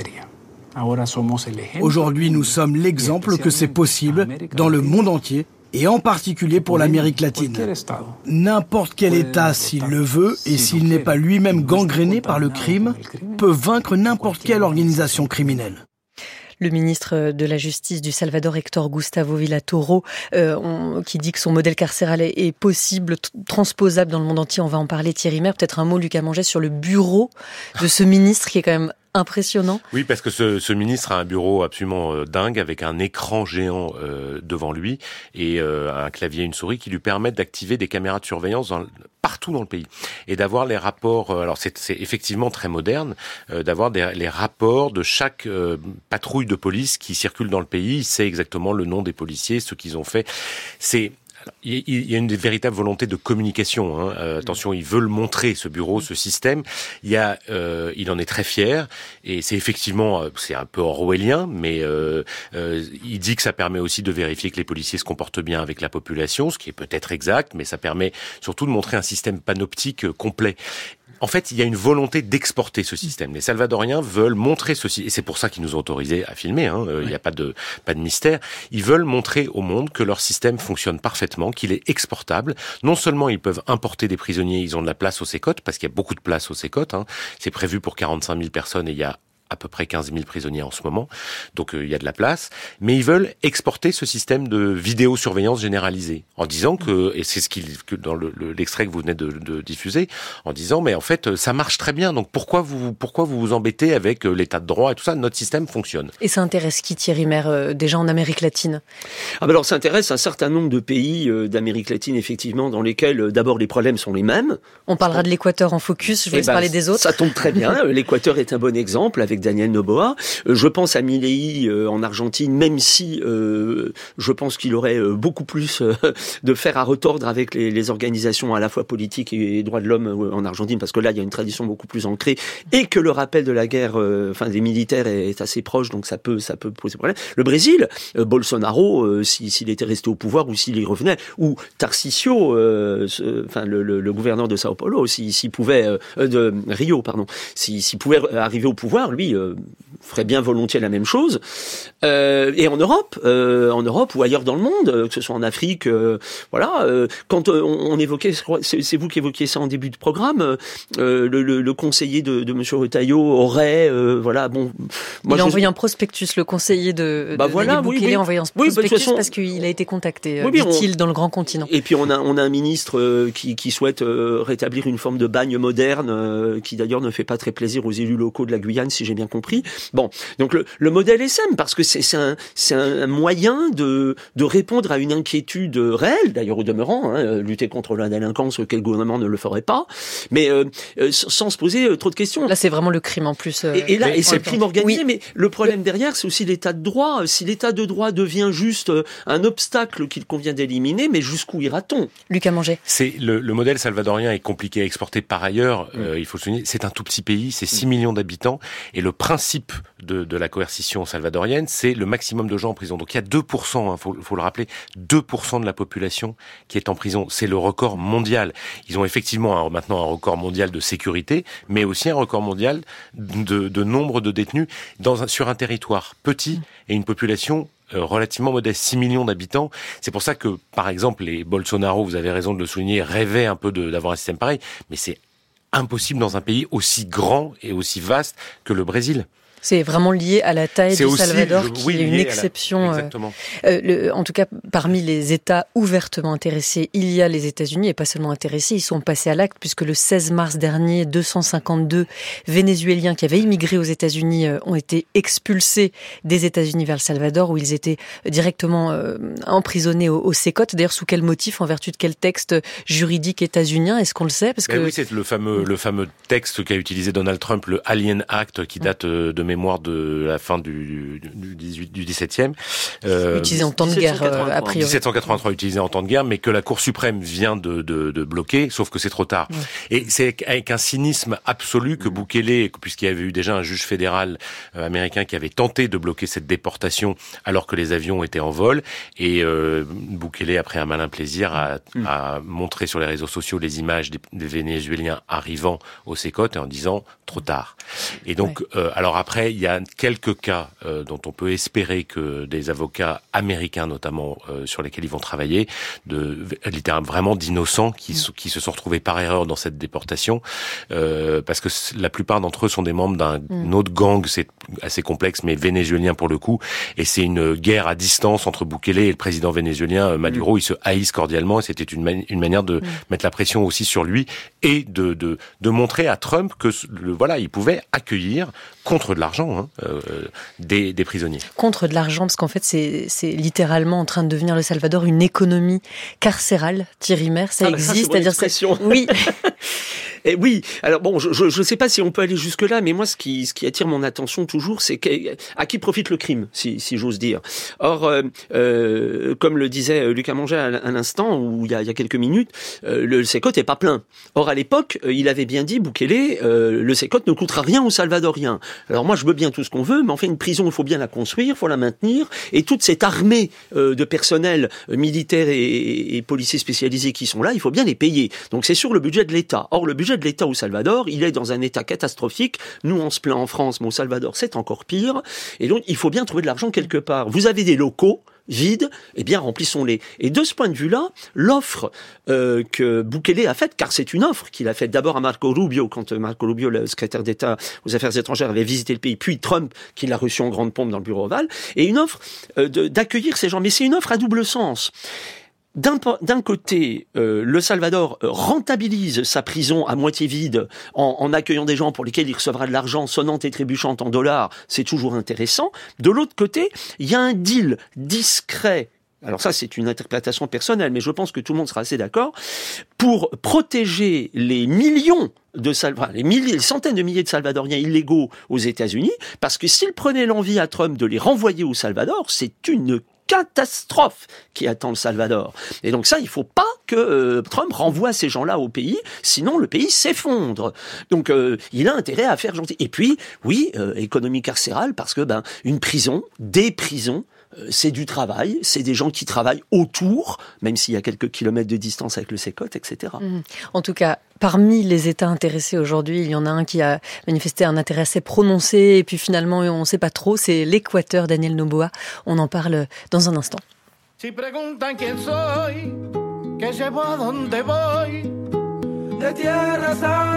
Aujourd'hui, nous sommes l'exemple que c'est possible dans le monde entier et en particulier pour l'Amérique latine. N'importe quel État, s'il le veut et s'il n'est pas lui-même gangréné par le crime, peut vaincre n'importe quelle organisation criminelle. Le ministre de la Justice du Salvador, Héctor Gustavo Villatoro, qui dit que son modèle carcéral est possible, transposable dans le monde entier. On va en parler, Thierry Maire. Peut-être un mot, Lucas Mangès, sur le bureau de ce ministre qui est quand même impressionnant. Oui, parce que ce ministre a un bureau absolument dingue avec un écran géant devant lui et un clavier et une souris qui lui permettent d'activer des caméras de surveillance partout dans le pays et d'avoir les rapports. Alors c'est effectivement très moderne d'avoir les rapports de chaque patrouille de police qui circule dans le pays. Il sait exactement le nom des policiers, ce qu'ils ont fait. Il y a une véritable volonté de communication. Attention, ils veulent montrer ce bureau, ce système. Il en est très fier et c'est effectivement, c'est un peu orwellien, mais il dit que ça permet aussi de vérifier que les policiers se comportent bien avec la population, ce qui est peut-être exact, mais ça permet surtout de montrer un système panoptique complet. En fait, il y a une volonté d'exporter ce système. Les Salvadoriens veulent montrer ceci, et c'est pour ça qu'ils nous ont autorisés à filmer. Il n'y a pas de mystère. Ils veulent montrer au monde que leur système fonctionne parfaitement, qu'il est exportable. Non seulement ils peuvent importer des prisonniers, ils ont de la place au CECOT, parce qu'il y a beaucoup de place au CECOT. C'est prévu pour 45 000 personnes et il y a à peu près 15 000 prisonniers en ce moment, donc il y a de la place, mais ils veulent exporter ce système de vidéosurveillance généralisée, en disant que, et c'est que dans l'extrait que vous venez de diffuser, en disant, mais en fait, ça marche très bien, donc pourquoi vous embêtez avec l'état de droit et tout ça, notre système fonctionne. Et ça intéresse qui, Thierry Maire, déjà en Amérique latine? Alors ça intéresse un certain nombre de pays d'Amérique latine, effectivement, dans lesquels d'abord les problèmes sont les mêmes. On parlera de l'Équateur en focus, je vais parler des autres. Ça tombe très bien, l'Équateur est un bon exemple, avec avec Daniel Noboa. Je pense à Milei en Argentine, même si je pense qu'il aurait beaucoup plus de fer à retordre avec les organisations à la fois politiques et droits de l'homme en Argentine, parce que là, il y a une tradition beaucoup plus ancrée, et que le rappel de la guerre des militaires est assez proche, donc ça peut poser problème. Le Brésil, Bolsonaro, s'il était resté au pouvoir ou s'il y revenait, ou Tarcísio, le gouverneur de Sao Paulo, s'il pouvait de Rio, pardon, s'il pouvait arriver au pouvoir, lui ferait bien volontiers la même chose. Et en Europe ou ailleurs dans le monde, que ce soit en Afrique, quand on évoquait, c'est vous qui évoquiez ça en début de programme, le conseiller de Monsieur Retailleau aurait, il a envoyé un prospectus, le conseiller de Bukele a envoyé un prospectus parce qu'il a été contacté, dit-il, dans le grand continent. Et puis on a un ministre qui souhaite rétablir une forme de bagne moderne, qui d'ailleurs ne fait pas très plaisir aux élus locaux de la Guyane, si j'ai bien compris. Bon, donc le modèle SM, parce que c'est un moyen de répondre à une inquiétude réelle, d'ailleurs au demeurant, lutter contre la délinquance, quel gouvernement ne le ferait pas, mais sans se poser trop de questions. Là, c'est vraiment le crime en plus. Et c'est le crime organisé, mais le problème derrière, c'est aussi l'état de droit. Si l'état de droit devient juste un obstacle qu'il convient d'éliminer, mais jusqu'où ira-t-on ? Lucas Manger. C'est le modèle salvadorien est compliqué à exporter par ailleurs. Il faut le souligner, c'est un tout petit pays, c'est 6 millions d'habitants, et le principe de la coercition salvadorienne, c'est le maximum de gens en prison. Donc il y a 2%, faut le rappeler, 2% de la population qui est en prison. C'est le record mondial. Ils ont effectivement maintenant un record mondial de sécurité, mais aussi un record mondial de nombre de détenus sur un territoire petit et une population relativement modeste, 6 millions d'habitants. C'est pour ça que, par exemple, les Bolsonaro, vous avez raison de le souligner, rêvaient un peu d'avoir un système pareil, mais c'est impossible dans un pays aussi grand et aussi vaste que le Brésil. C'est vraiment lié à la taille du Salvador, qui est une exception. Exactement. En tout cas, parmi les États ouvertement intéressés, il y a les États-Unis, et pas seulement intéressés, ils sont passés à l'acte, puisque le 16 mars dernier, 252 Vénézuéliens qui avaient immigré aux États-Unis ont été expulsés des États-Unis vers le Salvador, où ils étaient directement emprisonnés au CECOT. D'ailleurs, sous quel motif, en vertu de quel texte juridique états-unien, est-ce qu'on le sait ? Parce que oui, c'est le fameux texte qu'a utilisé Donald Trump, le Alien Act, qui date de mémoire de la fin du 17e. Utilisé en temps de guerre, a priori. 1783 utilisé en temps de guerre, mais que la Cour suprême vient de bloquer, sauf que c'est trop tard. Et c'est avec un cynisme absolu que Bukele, puisqu'il y avait eu déjà un juge fédéral américain qui avait tenté de bloquer cette déportation alors que les avions étaient en vol, et Bukele, après un malin plaisir, a montré sur les réseaux sociaux les images des Vénézuéliens arrivant au CECOT et en disant trop tard. Et donc, alors après, il y a quelques cas dont on peut espérer que des avocats américains, notamment, sur lesquels ils vont travailler, littéralement vraiment d'innocents qui se sont retrouvés par erreur dans cette déportation, parce que la plupart d'entre eux sont des membres d'un autre gang, c'est assez complexe, mais vénézuélien pour le coup, et c'est une guerre à distance entre Bukele et le président vénézuélien Maduro. Ils se haïssent cordialement, et c'était une manière de mettre la pression aussi sur lui et de montrer à Trump que il pouvait accueillir contre de l'argent des prisonniers. Contre de l'argent, parce qu'en fait c'est littéralement en train de devenir le Salvador une économie carcérale. Thierry Maire, ça existe, c'est-à-dire oui. Et oui, alors bon, je sais pas si on peut aller jusque là, mais moi ce qui attire mon attention toujours, c'est à qui profite le crime, si j'ose dire. Or, comme le disait Lucas Manger à l'instant, ou il y a quelques minutes, le CECOT est pas plein. Or à l'époque, il avait bien dit, Bukele, le CECOT ne coûtera rien aux Salvadoriens. Alors moi je veux bien tout ce qu'on veut, mais en fait une prison, il faut bien la construire, il faut la maintenir, et toute cette armée de personnel militaire et policiers spécialisés qui sont là, il faut bien les payer. Donc c'est sur le budget de l'État. Or le budget de l'État au Salvador, il est dans un état catastrophique. Nous, on se plaint en France, mais au Salvador, c'est encore pire. Et donc, il faut bien trouver de l'argent quelque part. Vous avez des locaux vides, eh bien, remplissons-les. Et de ce point de vue-là, l'offre que Bukele a faite, car c'est une offre qu'il a faite d'abord à Marco Rubio, quand Marco Rubio, le secrétaire d'État aux Affaires étrangères, avait visité le pays, puis Trump, qui l'a reçu en grande pompe dans le bureau ovale, et une offre d'accueillir ces gens. Mais c'est une offre à double sens. D'un côté, le Salvador rentabilise sa prison à moitié vide en accueillant des gens pour lesquels il recevra de l'argent sonnant et trébuchant en dollars, c'est toujours intéressant. De l'autre côté, il y a un deal discret alors ça c'est une interprétation personnelle, mais je pense que tout le monde sera assez d'accord, pour protéger les millions de les centaines de milliers de Salvadoriens illégaux aux États-Unis, parce que s'ils prenaient l'envie à Trump de les renvoyer au Salvador, c'est une catastrophe qui attend le Salvador. Et donc ça, il faut pas que Trump renvoie ces gens-là au pays, sinon le pays s'effondre. Donc il a intérêt à faire gentil. Et puis, oui, économie carcérale, parce que une prison, des prisons, c'est du travail, c'est des gens qui travaillent autour, même s'il y a quelques kilomètres de distance avec le CECOT, etc. En tout cas, parmi les États intéressés aujourd'hui, il y en a un qui a manifesté un intérêt assez prononcé, et puis finalement, on ne sait pas trop, c'est l'Équateur, Daniel Noboa. On en parle dans un instant. Si preguntan quién soy, que llevo a donde voy, de Tierra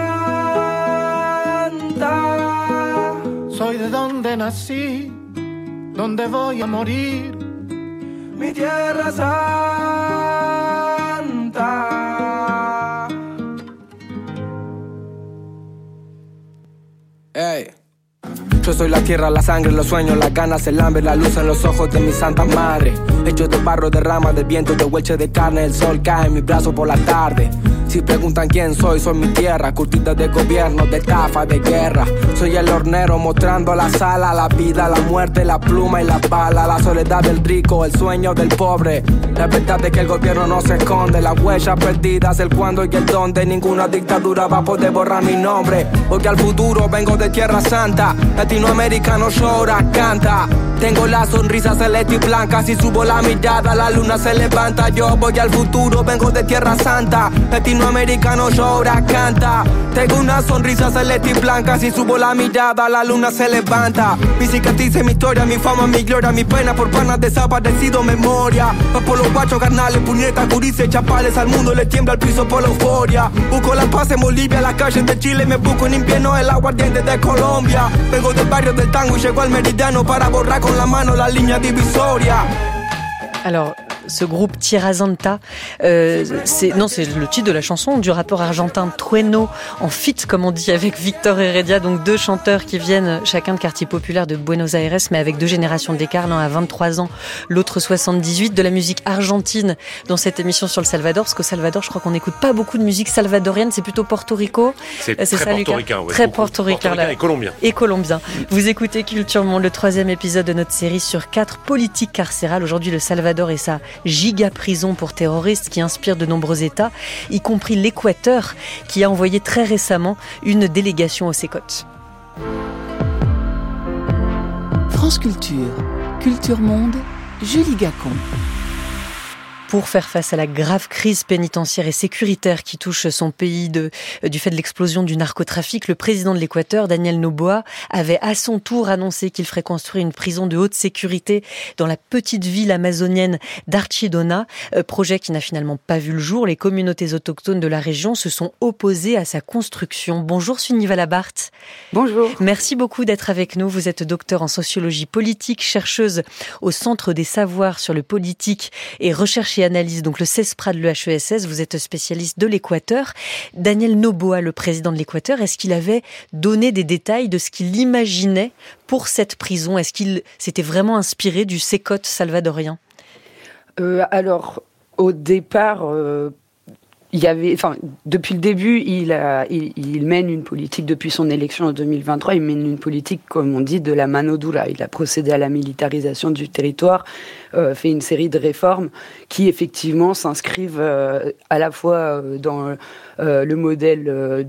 Santa, soy de donde nací, donde voy a morir, mi Tierra Santa. Hey. Yo soy la tierra, la sangre, los sueños, las ganas, el hambre, la luz en los ojos de mi santa madre. Hecho de barro, de rama, de viento, de hueche de carne, el sol cae en mi brazo por la tarde. Si preguntan quién soy mi tierra, curtida de gobierno, de estafa, de guerra. Soy el hornero mostrando la sala, la vida, la muerte, la pluma y la bala, la soledad del rico, el sueño del pobre. La verdad es que el gobierno no se esconde, las huellas perdidas, el cuándo y el dónde. Ninguna dictadura va a poder borrar mi nombre, porque al futuro vengo de Tierra Santa. Latinoamericano llora, canta. Tengo la sonrisa celeste y blanca. Si subo la mirada, la luna se levanta. Yo voy al futuro, vengo de Tierra Santa. Latinoamericano llora, canta. Tengo una sonrisa celeste y blanca. Si subo la mirada, la luna se levanta. Mi cicatriz, mi historia, mi fama, mi gloria. Mi pena por panas desaparecido, memoria. Va por los guachos, carnales, puñetas, gurises, chapales. Al mundo le tiembla el piso por la euforia. Busco la paz en Bolivia, las calles de Chile. Me busco en invierno el aguardiente de Colombia. Vengo del barrio del tango y llego al meridiano para borrar con la mano la línea divisoria. Alors, ce groupe Tierra Santa, c'est le titre de la chanson du rappeur argentin Trueno, en feat, comme on dit, avec Victor Heredia, donc deux chanteurs qui viennent chacun de quartier populaire de Buenos Aires, mais avec deux générations d'écart, l'un à 23 ans, l'autre 78, de la musique argentine dans cette émission sur le Salvador, parce qu'au Salvador, je crois qu'on n'écoute pas beaucoup de musique salvadorienne, c'est plutôt Porto Rico. C'est très ça, portoricain, ouais, très portoricain et colombien. Et colombien. Vous écoutez Culture Monde, le 3e épisode de notre série sur 4 politiques carcérales. Aujourd'hui, le Salvador et sa giga prison pour terroristes qui inspire de nombreux États, y compris l'Équateur, qui a envoyé très récemment une délégation au CECOT. France Culture, Culture Monde, Julie Gacon. Pour faire face à la grave crise pénitentiaire et sécuritaire qui touche son pays du fait de l'explosion du narcotrafic, le président de l'Équateur, Daniel Noboa, avait à son tour annoncé qu'il ferait construire une prison de haute sécurité dans la petite ville amazonienne d'Archidona, projet qui n'a finalement pas vu le jour. Les communautés autochtones de la région se sont opposées à sa construction. Bonjour Sunniva Labarte. Bonjour. Merci beaucoup d'être avec nous. Vous êtes docteur en sociologie politique, chercheuse au Centre des savoirs sur le politique et recherche et analyse, donc le CESPRA de l'EHESS. Vous êtes spécialiste de l'Équateur. Daniel Noboa, le président de l'Équateur, est-ce qu'il avait donné des détails de ce qu'il imaginait pour cette prison? Est-ce qu'il s'était vraiment inspiré du CECOT salvadorien? Alors, au départ, depuis le début, il mène une politique, depuis son élection en 2023, il mène une politique, comme on dit, de la mano dura. Il a procédé à la militarisation du territoire, fait une série de réformes qui, effectivement, s'inscrivent à la fois dans le modèle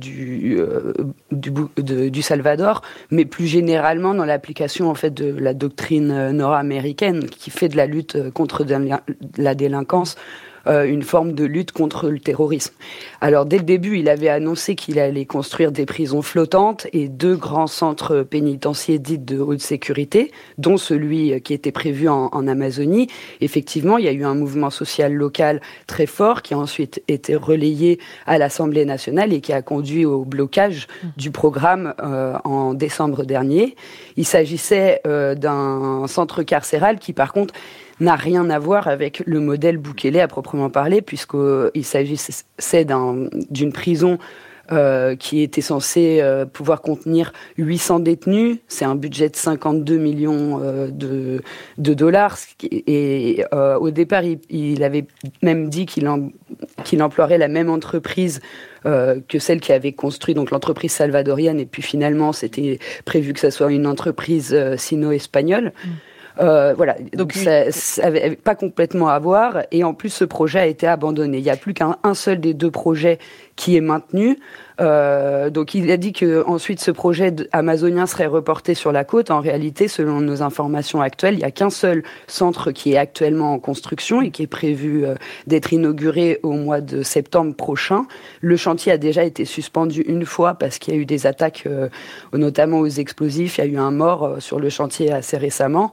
du Salvador, mais plus généralement dans l'application, en fait, de la doctrine nord-américaine qui fait de la lutte contre la délinquance une forme de lutte contre le terrorisme. Alors, dès le début, il avait annoncé qu'il allait construire des prisons flottantes et 2 grands centres pénitentiaires dits de haute sécurité, dont celui qui était prévu en Amazonie. Effectivement, il y a eu un mouvement social local très fort qui a ensuite été relayé à l'Assemblée nationale et qui a conduit au blocage du programme en décembre dernier. Il s'agissait d'un centre carcéral qui, par contre, n'a rien à voir avec le modèle Bukele à proprement parler, puisqu'il s'agissait d'une prison qui était censé pouvoir contenir 800 détenus. C'est un budget de 52 millions de dollars. Et au départ, il avait même dit qu'il emploierait la même entreprise que celle qui avait construit donc l'entreprise salvadorienne. Et puis finalement, c'était prévu que ça soit une entreprise sino-espagnole. Voilà, donc ça n'avait pas complètement à voir, et en plus ce projet a été abandonné. Il n'y a plus qu'un seul des deux projets qui est maintenu. Donc il a dit que ensuite ce projet amazonien serait reporté sur la côte. En réalité, selon nos informations actuelles, il n'y a qu'un seul centre qui est actuellement en construction et qui est prévu d'être inauguré au mois de septembre prochain. Le chantier a déjà été suspendu une fois parce qu'il y a eu des attaques, notamment aux explosifs. Il y a eu un mort sur le chantier assez récemment.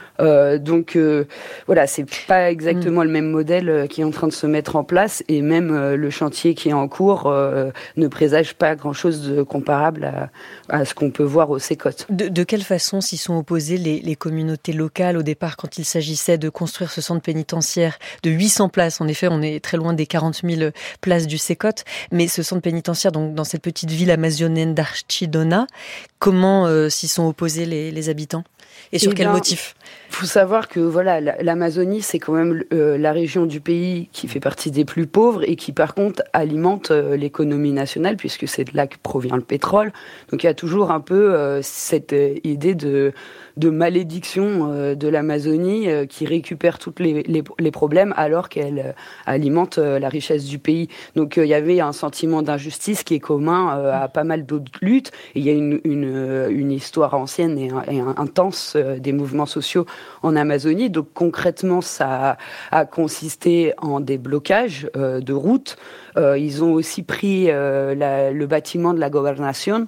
Donc voilà, c'est pas exactement le même modèle qui est en train de se mettre en place, et même le chantier qui est en cours ne présage pas grand-chose de comparable à ce qu'on peut voir au Sécotte. De quelle façon s'y sont opposées les communautés locales au départ quand il s'agissait de construire ce centre pénitentiaire de 800 places? En effet, on est très loin des 40 000 places du Sécotte, mais ce centre pénitentiaire donc dans cette petite ville amazonienne d'Archidona, comment s'y sont opposés les habitants? Et sur quel motif? Il faut savoir que voilà, l'Amazonie, c'est quand même la région du pays qui fait partie des plus pauvres et qui, par contre, alimente l'économie nationale, puisque c'est de là que provient le pétrole. Donc il y a toujours un peu cette idée de malédiction de l'Amazonie qui récupère tous les problèmes alors qu'elle alimente la richesse du pays. Donc il y avait un sentiment d'injustice qui est commun à pas mal d'autres luttes. Et il y a une histoire ancienne et intense des mouvements sociaux en Amazonie. Donc concrètement, ça a consisté en des blocages de routes. Ils ont aussi pris le bâtiment de la Gobernación,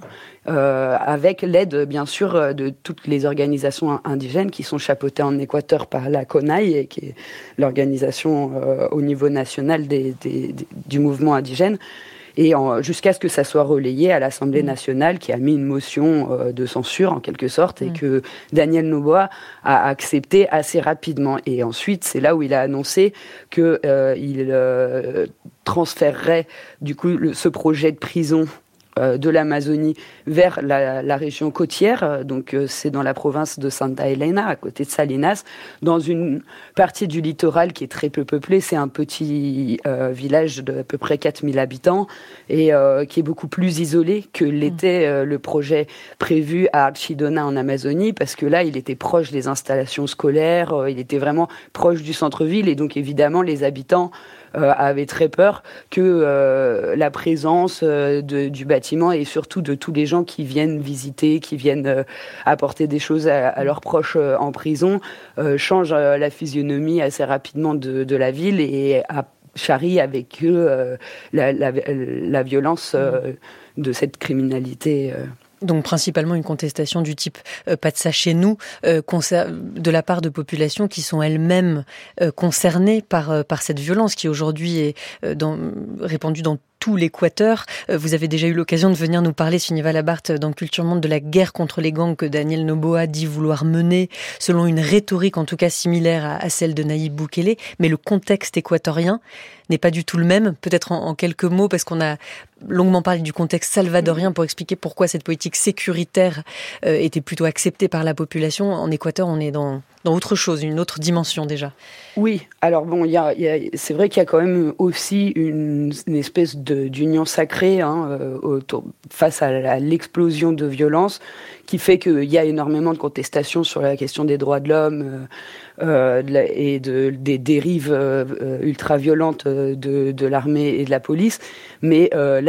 avec l'aide, bien sûr, de toutes les organisations indigènes qui sont chapeautées en Équateur par la CONAI, qui est l'organisation au niveau national du mouvement indigène. Et jusqu'à ce que ça soit relayé à l'Assemblée nationale, qui a mis une motion de censure, en quelque sorte, et que Daniel Noboa a accepté assez rapidement. Et ensuite, c'est là où il a annoncé qu'il transférerait, du coup, ce projet de prison de l'Amazonie vers la région côtière, donc c'est dans la province de Santa Elena, à côté de Salinas, dans une partie du littoral qui est très peu peuplée. C'est un petit village de à peu près 4000 habitants et qui est beaucoup plus isolé que l'était le projet prévu à Archidona en Amazonie, parce que là, il était proche des installations scolaires, il était vraiment proche du centre-ville, et donc évidemment, les habitants avaient très peur que la présence du bâtiment et surtout de tous les gens qui viennent visiter, qui viennent apporter des choses à leurs proches en prison, change la physionomie assez rapidement de la ville et charrie avec eux la violence de cette criminalité. Donc principalement une contestation du type pas de ça chez nous, de la part de populations qui sont elles-mêmes concernées par cette violence qui aujourd'hui est répandue dans tout l'Équateur. Vous avez déjà eu l'occasion de venir nous parler, Sunniva Labarthe, dans Culture Monde, de la guerre contre les gangs que Daniel Noboa dit vouloir mener, selon une rhétorique en tout cas similaire à celle de Nayib Bukele. Mais le contexte équatorien n'est pas du tout le même. Peut-être en quelques mots, parce qu'on a longuement parlé du contexte salvadorien pour expliquer pourquoi cette politique sécuritaire était plutôt acceptée par la population. En Équateur, on est dans autre chose, une autre dimension déjà. Oui, alors bon, c'est vrai qu'il y a quand même aussi une espèce d'union sacrée face à l'explosion de violence qui fait qu'il y a énormément de contestations sur la question des droits de l'homme et des dérives ultra-violentes de l'armée et de la police. Mais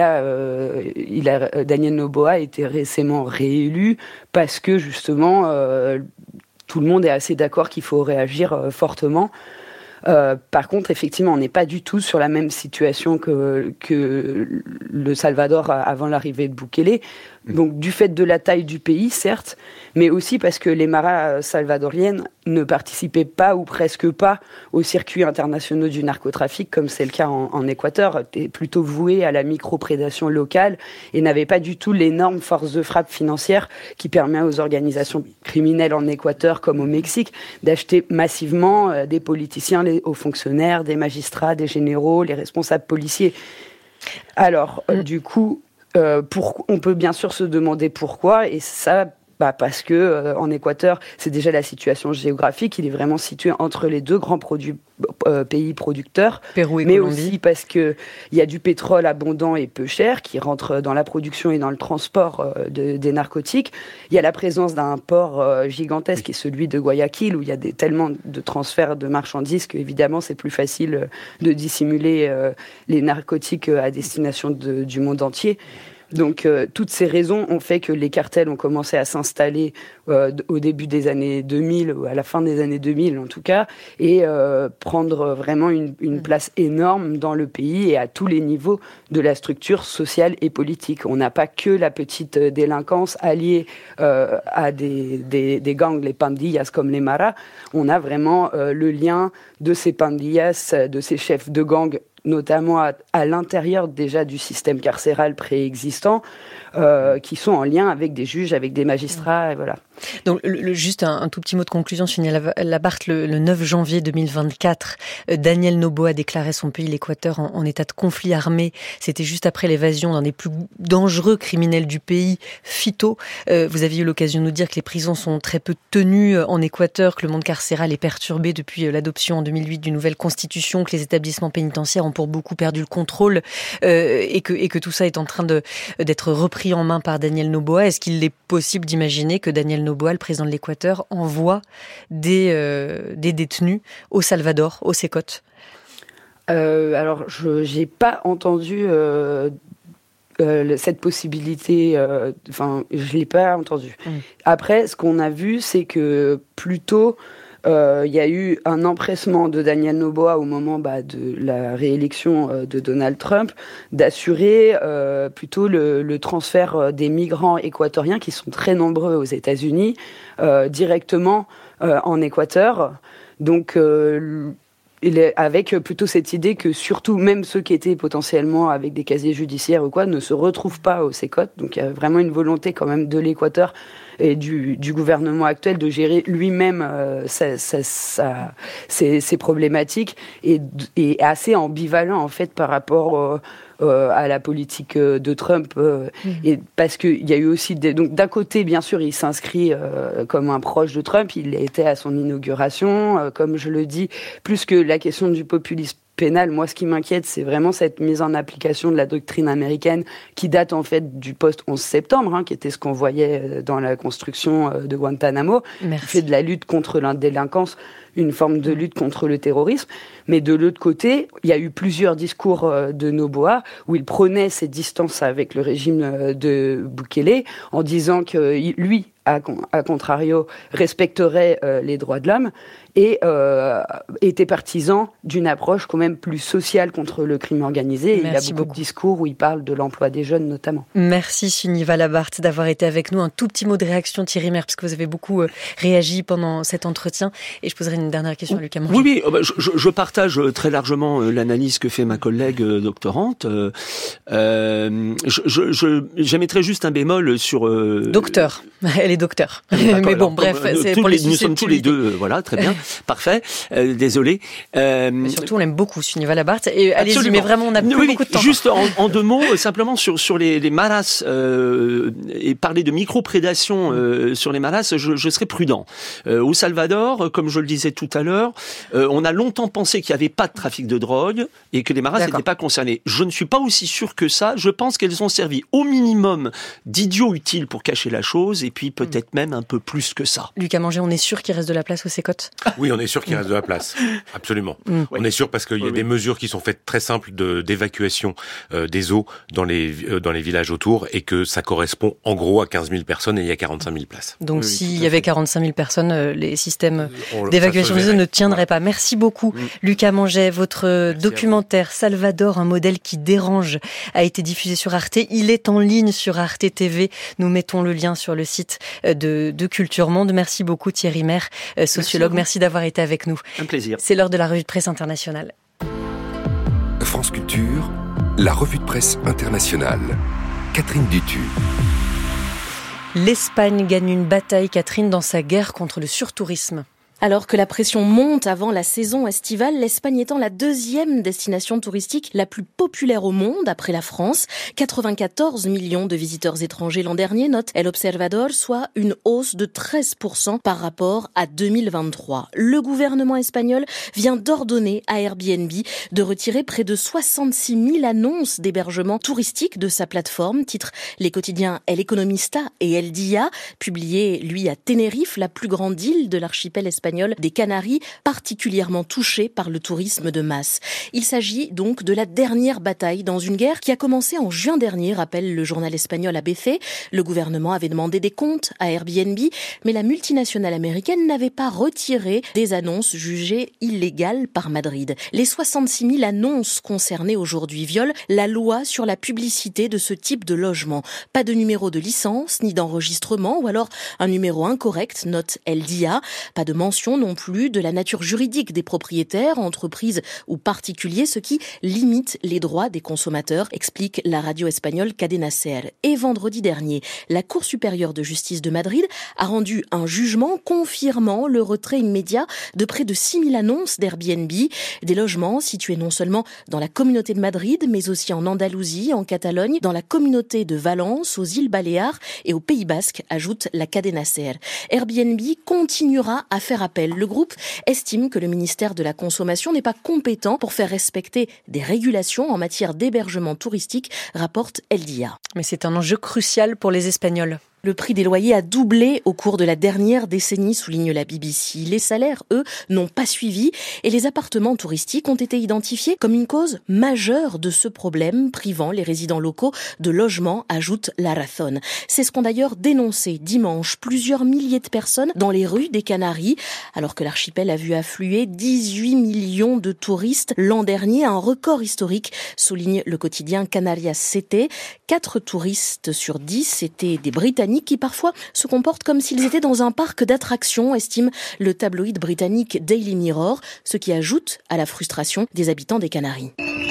Daniel Noboa a été récemment réélu parce que justement tout le monde est assez d'accord qu'il faut réagir fortement. Par contre, effectivement, on n'est pas du tout sur la même situation que le Salvador avant l'arrivée de Bukele. Donc, du fait de la taille du pays, certes, mais aussi parce que les maras salvadoriennes ne participaient pas ou presque pas aux circuits internationaux du narcotrafic, comme c'est le cas en Équateur, étaient plutôt voués à la micro-prédation locale et n'avaient pas du tout l'énorme force de frappe financière qui permet aux organisations criminelles en Équateur, comme au Mexique, d'acheter massivement des politiciens, les hauts fonctionnaires, des magistrats, des généraux, les responsables policiers. Alors, du coup, on peut bien sûr se demander pourquoi, et ça, parce que en Équateur, c'est déjà la situation géographique, il est vraiment situé entre les deux grands pays producteurs, Pérou et mais Colombie. aussi parce que il y a du pétrole abondant et peu cher qui rentre dans la production et dans le transport des narcotiques. Il y a la présence d'un port gigantesque qui est celui de Guayaquil, où il y a tellement de transferts de marchandises qu'évidemment c'est plus facile de dissimuler les narcotiques à destination du monde entier. Donc toutes ces raisons ont fait que les cartels ont commencé à s'installer au début des années 2000, ou à la fin des années 2000 en tout cas, et prendre vraiment une place énorme dans le pays et à tous les niveaux de la structure sociale et politique. On n'a pas que la petite délinquance alliée à des gangs, les pandillas comme les maras. On a vraiment le lien de ces pandillas, de ces chefs de gang, notamment à l'intérieur déjà du système carcéral préexistant, qui sont en lien avec des juges, avec des magistrats, et voilà. Donc, juste un tout petit mot de conclusion, Sonia Labarthe. Le 9 janvier 2024, Daniel Noboa a déclaré son pays, l'Équateur, en état de conflit armé. C'était juste après l'évasion d'un des plus dangereux criminels du pays, Fito. Vous aviez eu l'occasion de nous dire que les prisons sont très peu tenues en Équateur, que le monde carcéral est perturbé depuis l'adoption en 2008 d'une nouvelle constitution, que les établissements pénitentiaires ont pour beaucoup perdu le contrôle, et que tout ça est en train d'être repris en main par Daniel Noboa. Est-ce qu'il est possible d'imaginer que Daniel Noboa, le président de l'Équateur, envoie des détenus au Salvador, au Sécotte? Alors, je n'ai pas entendu cette possibilité, je l'ai pas entendu. Après, ce qu'on a vu, c'est que plutôt il y a eu un empressement de Daniel Noboa au moment de la réélection de Donald Trump d'assurer plutôt le transfert des migrants équatoriens, qui sont très nombreux aux États-Unis, directement en Équateur. Donc avec plutôt cette idée que surtout même ceux qui étaient potentiellement avec des casiers judiciaires ou quoi ne se retrouvent pas au Sécotte. Donc il y a vraiment une volonté quand même de l'Équateur et du gouvernement actuel de gérer lui-même ces problématiques, et assez ambivalent en fait par rapport à la politique de Trump, et parce qu'il y a eu aussi donc d'un côté bien sûr il s'inscrit comme un proche de Trump, il était à son inauguration, comme je le dis, plus que la question du populisme pénal. Moi, ce qui m'inquiète, c'est vraiment cette mise en application de la doctrine américaine qui date en fait du post-11 septembre, qui était ce qu'on voyait dans la construction de Guantanamo, qui fait de la lutte contre la délinquance une forme de lutte contre le terrorisme. Mais de l'autre côté, il y a eu plusieurs discours de Noboa où il prenait ses distances avec le régime de Bukele en disant que lui, à contrario, respecterait les droits de l'homme et était partisan d'une approche quand même plus sociale contre le crime organisé. Il y a beaucoup de discours où il parle de l'emploi des jeunes notamment. Merci Suniva Labarthe d'avoir été avec nous. Un tout petit mot de réaction, Thierry Maire, parce que vous avez beaucoup réagi pendant cet entretien. Et je poserai une dernière question à Lucas Manger. Oui, je partage très largement l'analyse que fait ma collègue doctorante. J'émettrais juste un bémol sur... Docteur, elle est docteur. Mais bon, bref, c'est pour les nous sommes tous les deux, voilà, très bien, parfait. Désolé. Mais surtout, on l'aime beaucoup, Suniva Labarthe. Et allez-y, mais vraiment, on a plus beaucoup de temps. Juste en deux mots, simplement sur les maras, et parler de micro-prédation sur les maras, je serais prudent. Au Salvador, comme je le disais tout à l'heure, on a longtemps pensé qu'il n'y avait pas de trafic de drogue et que les maras n'étaient pas concernés. Je ne suis pas aussi sûr que ça. Je pense qu'elles ont servi au minimum d'idiots utiles pour cacher la chose, et puis peut-être même un peu plus que ça. Lucas Manger, on est sûr qu'il reste de la place au Sécotte ? Oui, on est sûr qu'il reste de la place. Absolument. On est sûr parce qu'il y a des mesures qui sont faites très simples d'évacuation des eaux dans les villages autour, et que ça correspond en gros à 15 000 personnes et il y a 45 000 places. Donc s'il y avait 45 000 personnes, les systèmes d'évacuation des eaux ne tiendraient pas. Merci beaucoup Lucas Manger. Votre documentaire Salvador, un modèle qui dérange, a été diffusé sur Arte. Il est en ligne sur Arte TV. Nous mettons le lien sur le site de Culture Monde. Merci beaucoup Thierry Maire, sociologue. Merci d'avoir été avec nous. Un plaisir. C'est l'heure de la revue de presse internationale. France Culture, la revue de presse internationale. Catherine Dutu. L'Espagne gagne une bataille, Catherine, dans sa guerre contre le surtourisme. Alors que la pression monte avant la saison estivale, l'Espagne étant la deuxième destination touristique la plus populaire au monde après la France. 94 millions de visiteurs étrangers l'an dernier, note El Observador, soit une hausse de 13% par rapport à 2023. Le gouvernement espagnol vient d'ordonner à Airbnb de retirer près de 66 000 annonces d'hébergement touristique de sa plateforme, titre les quotidiens El Economista et El Día, publié, lui, à Tenerife, la plus grande île de l'archipel espagnol des Canaries, particulièrement touchée par le tourisme de masse. Il s'agit donc de la dernière bataille dans une guerre qui a commencé en juin dernier, rappelle le journal espagnol ABC. Le gouvernement avait demandé des comptes à Airbnb, mais la multinationale américaine n'avait pas retiré des annonces jugées illégales par Madrid. Les 66 000 annonces concernées aujourd'hui violent la loi sur la publicité de ce type de logement. Pas de numéro de licence, ni d'enregistrement, ou alors un numéro incorrect, note El Día. Pas de mention non plus de la nature juridique des propriétaires, entreprises ou particuliers, ce qui limite les droits des consommateurs, explique la radio espagnole Cadena SER. Et vendredi dernier, la Cour supérieure de justice de Madrid a rendu un jugement confirmant le retrait immédiat de près de 6 000 annonces d'Airbnb, des logements situés non seulement dans la communauté de Madrid, mais aussi en Andalousie, en Catalogne, dans la communauté de Valence, aux îles Baléares et au Pays Basque, ajoute la Cadena SER. Airbnb continuera à faire appel. Le groupe estime que le ministère de la Consommation n'est pas compétent pour faire respecter des régulations en matière d'hébergement touristique, rapporte El Día. Mais c'est un enjeu crucial pour les Espagnols. Le prix des loyers a doublé au cours de la dernière décennie, souligne la BBC. Les salaires, eux, n'ont pas suivi et les appartements touristiques ont été identifiés comme une cause majeure de ce problème, privant les résidents locaux de logements, ajoute La Razón. C'est ce qu'ont d'ailleurs dénoncé dimanche plusieurs milliers de personnes dans les rues des Canaries, alors que l'archipel a vu affluer 18 millions de touristes l'an dernier, un record historique, souligne le quotidien Canarias CT. 4 touristes sur 10 étaient des Britanniques qui parfois se comportent comme s'ils étaient dans un parc d'attractions, estime le tabloïd britannique Daily Mirror, ce qui ajoute à la frustration des habitants des Canaries.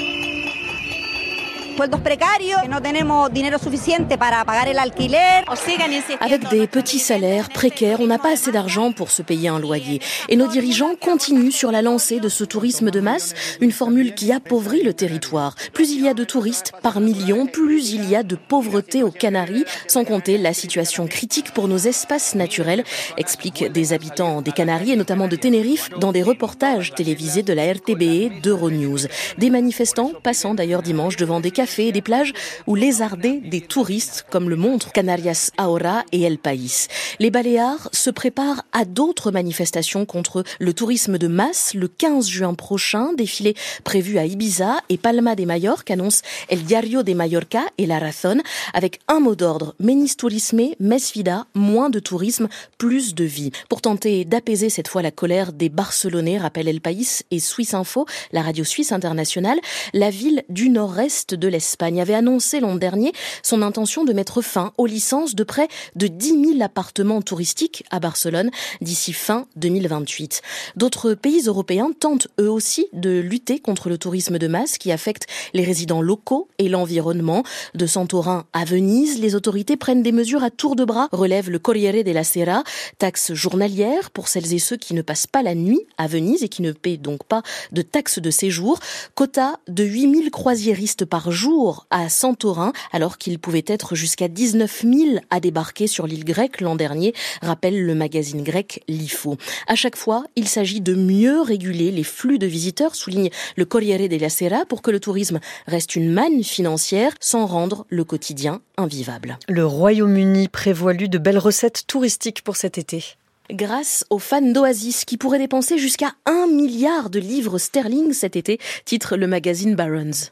Avec des petits salaires précaires, on n'a pas assez d'argent pour se payer un loyer. Et nos dirigeants continuent sur la lancée de ce tourisme de masse, une formule qui appauvrit le territoire. Plus il y a de touristes par million, plus il y a de pauvreté aux Canaries, sans compter la situation critique pour nos espaces naturels, expliquent des habitants des Canaries et notamment de Tenerife dans des reportages télévisés de la RTBE d'Euronews. Des manifestants passant d'ailleurs dimanche devant des cafés et des plages où lézardaient des touristes, comme le montrent Canarias Ahora et El País. Les Baléares se préparent à d'autres manifestations contre le tourisme de masse le 15 juin prochain, défilé prévu à Ibiza et Palma de Mallorca, annonce El Diario de Mallorca et La Razón, avec un mot d'ordre: menis turisme, mes vida, moins de tourisme, plus de vie. Pour tenter d'apaiser cette fois la colère des Barcelonais, rappelle El País et Suisse Info, la radio suisse internationale, la ville du nord-est de l'Espagne avait annoncé l'an dernier son intention de mettre fin aux licences de près de 10 000 appartements touristiques à Barcelone d'ici fin 2028. D'autres pays européens tentent eux aussi de lutter contre le tourisme de masse qui affecte les résidents locaux et l'environnement. De Santorin à Venise, les autorités prennent des mesures à tour de bras, relève le Corriere della Sera. Taxe journalière pour celles et ceux qui ne passent pas la nuit à Venise et qui ne paient donc pas de taxe de séjour. Quota de 8 000 croisiéristes par jour à Santorin, alors qu'il pouvait être jusqu'à 19 000 à débarquer sur l'île grecque l'an dernier, rappelle le magazine grec l'IFO. À chaque fois, il s'agit de mieux réguler les flux de visiteurs, souligne le Corriere della Sera, pour que le tourisme reste une manne financière sans rendre le quotidien invivable. Le Royaume-Uni prévoit lui de belles recettes touristiques pour cet été. Grâce aux fans d'Oasis qui pourraient dépenser jusqu'à 1 milliard de livres sterling cet été, titre le magazine Barron's.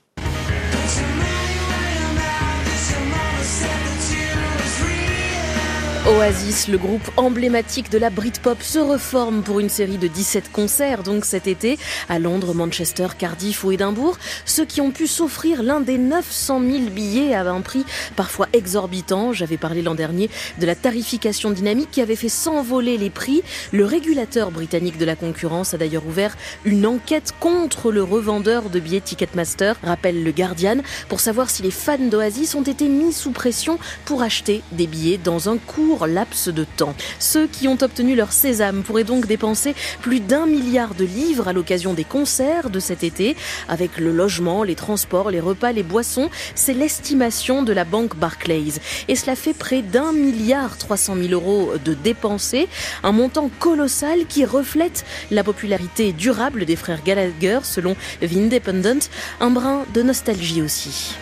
Oasis, le groupe emblématique de la Britpop, se reforme pour une série de 17 concerts donc cet été à Londres, Manchester, Cardiff ou Édimbourg. Ceux qui ont pu s'offrir l'un des 900 000 billets à un prix parfois exorbitant. J'avais parlé l'an dernier de la tarification dynamique qui avait fait s'envoler les prix. Le régulateur britannique de la concurrence a d'ailleurs ouvert une enquête contre le revendeur de billets Ticketmaster, rappelle le Guardian, pour savoir si les fans d'Oasis ont été mis sous pression pour acheter des billets dans un court court laps de temps. Ceux qui ont obtenu leur sésame pourraient donc dépenser plus d'1 milliard de livres à l'occasion des concerts de cet été. Avec le logement, les transports, les repas, les boissons, c'est l'estimation de la banque Barclays. Et cela fait près d'1,3 milliard € de dépensés, un montant colossal qui reflète la popularité durable des frères Gallagher selon The Independent, un brin de nostalgie aussi.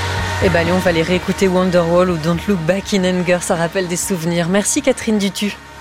Allez, on va les réécouter Wonderwall ou Don't Look Back in Anger, ça rappelle des souvenirs. Merci Catherine Dutu.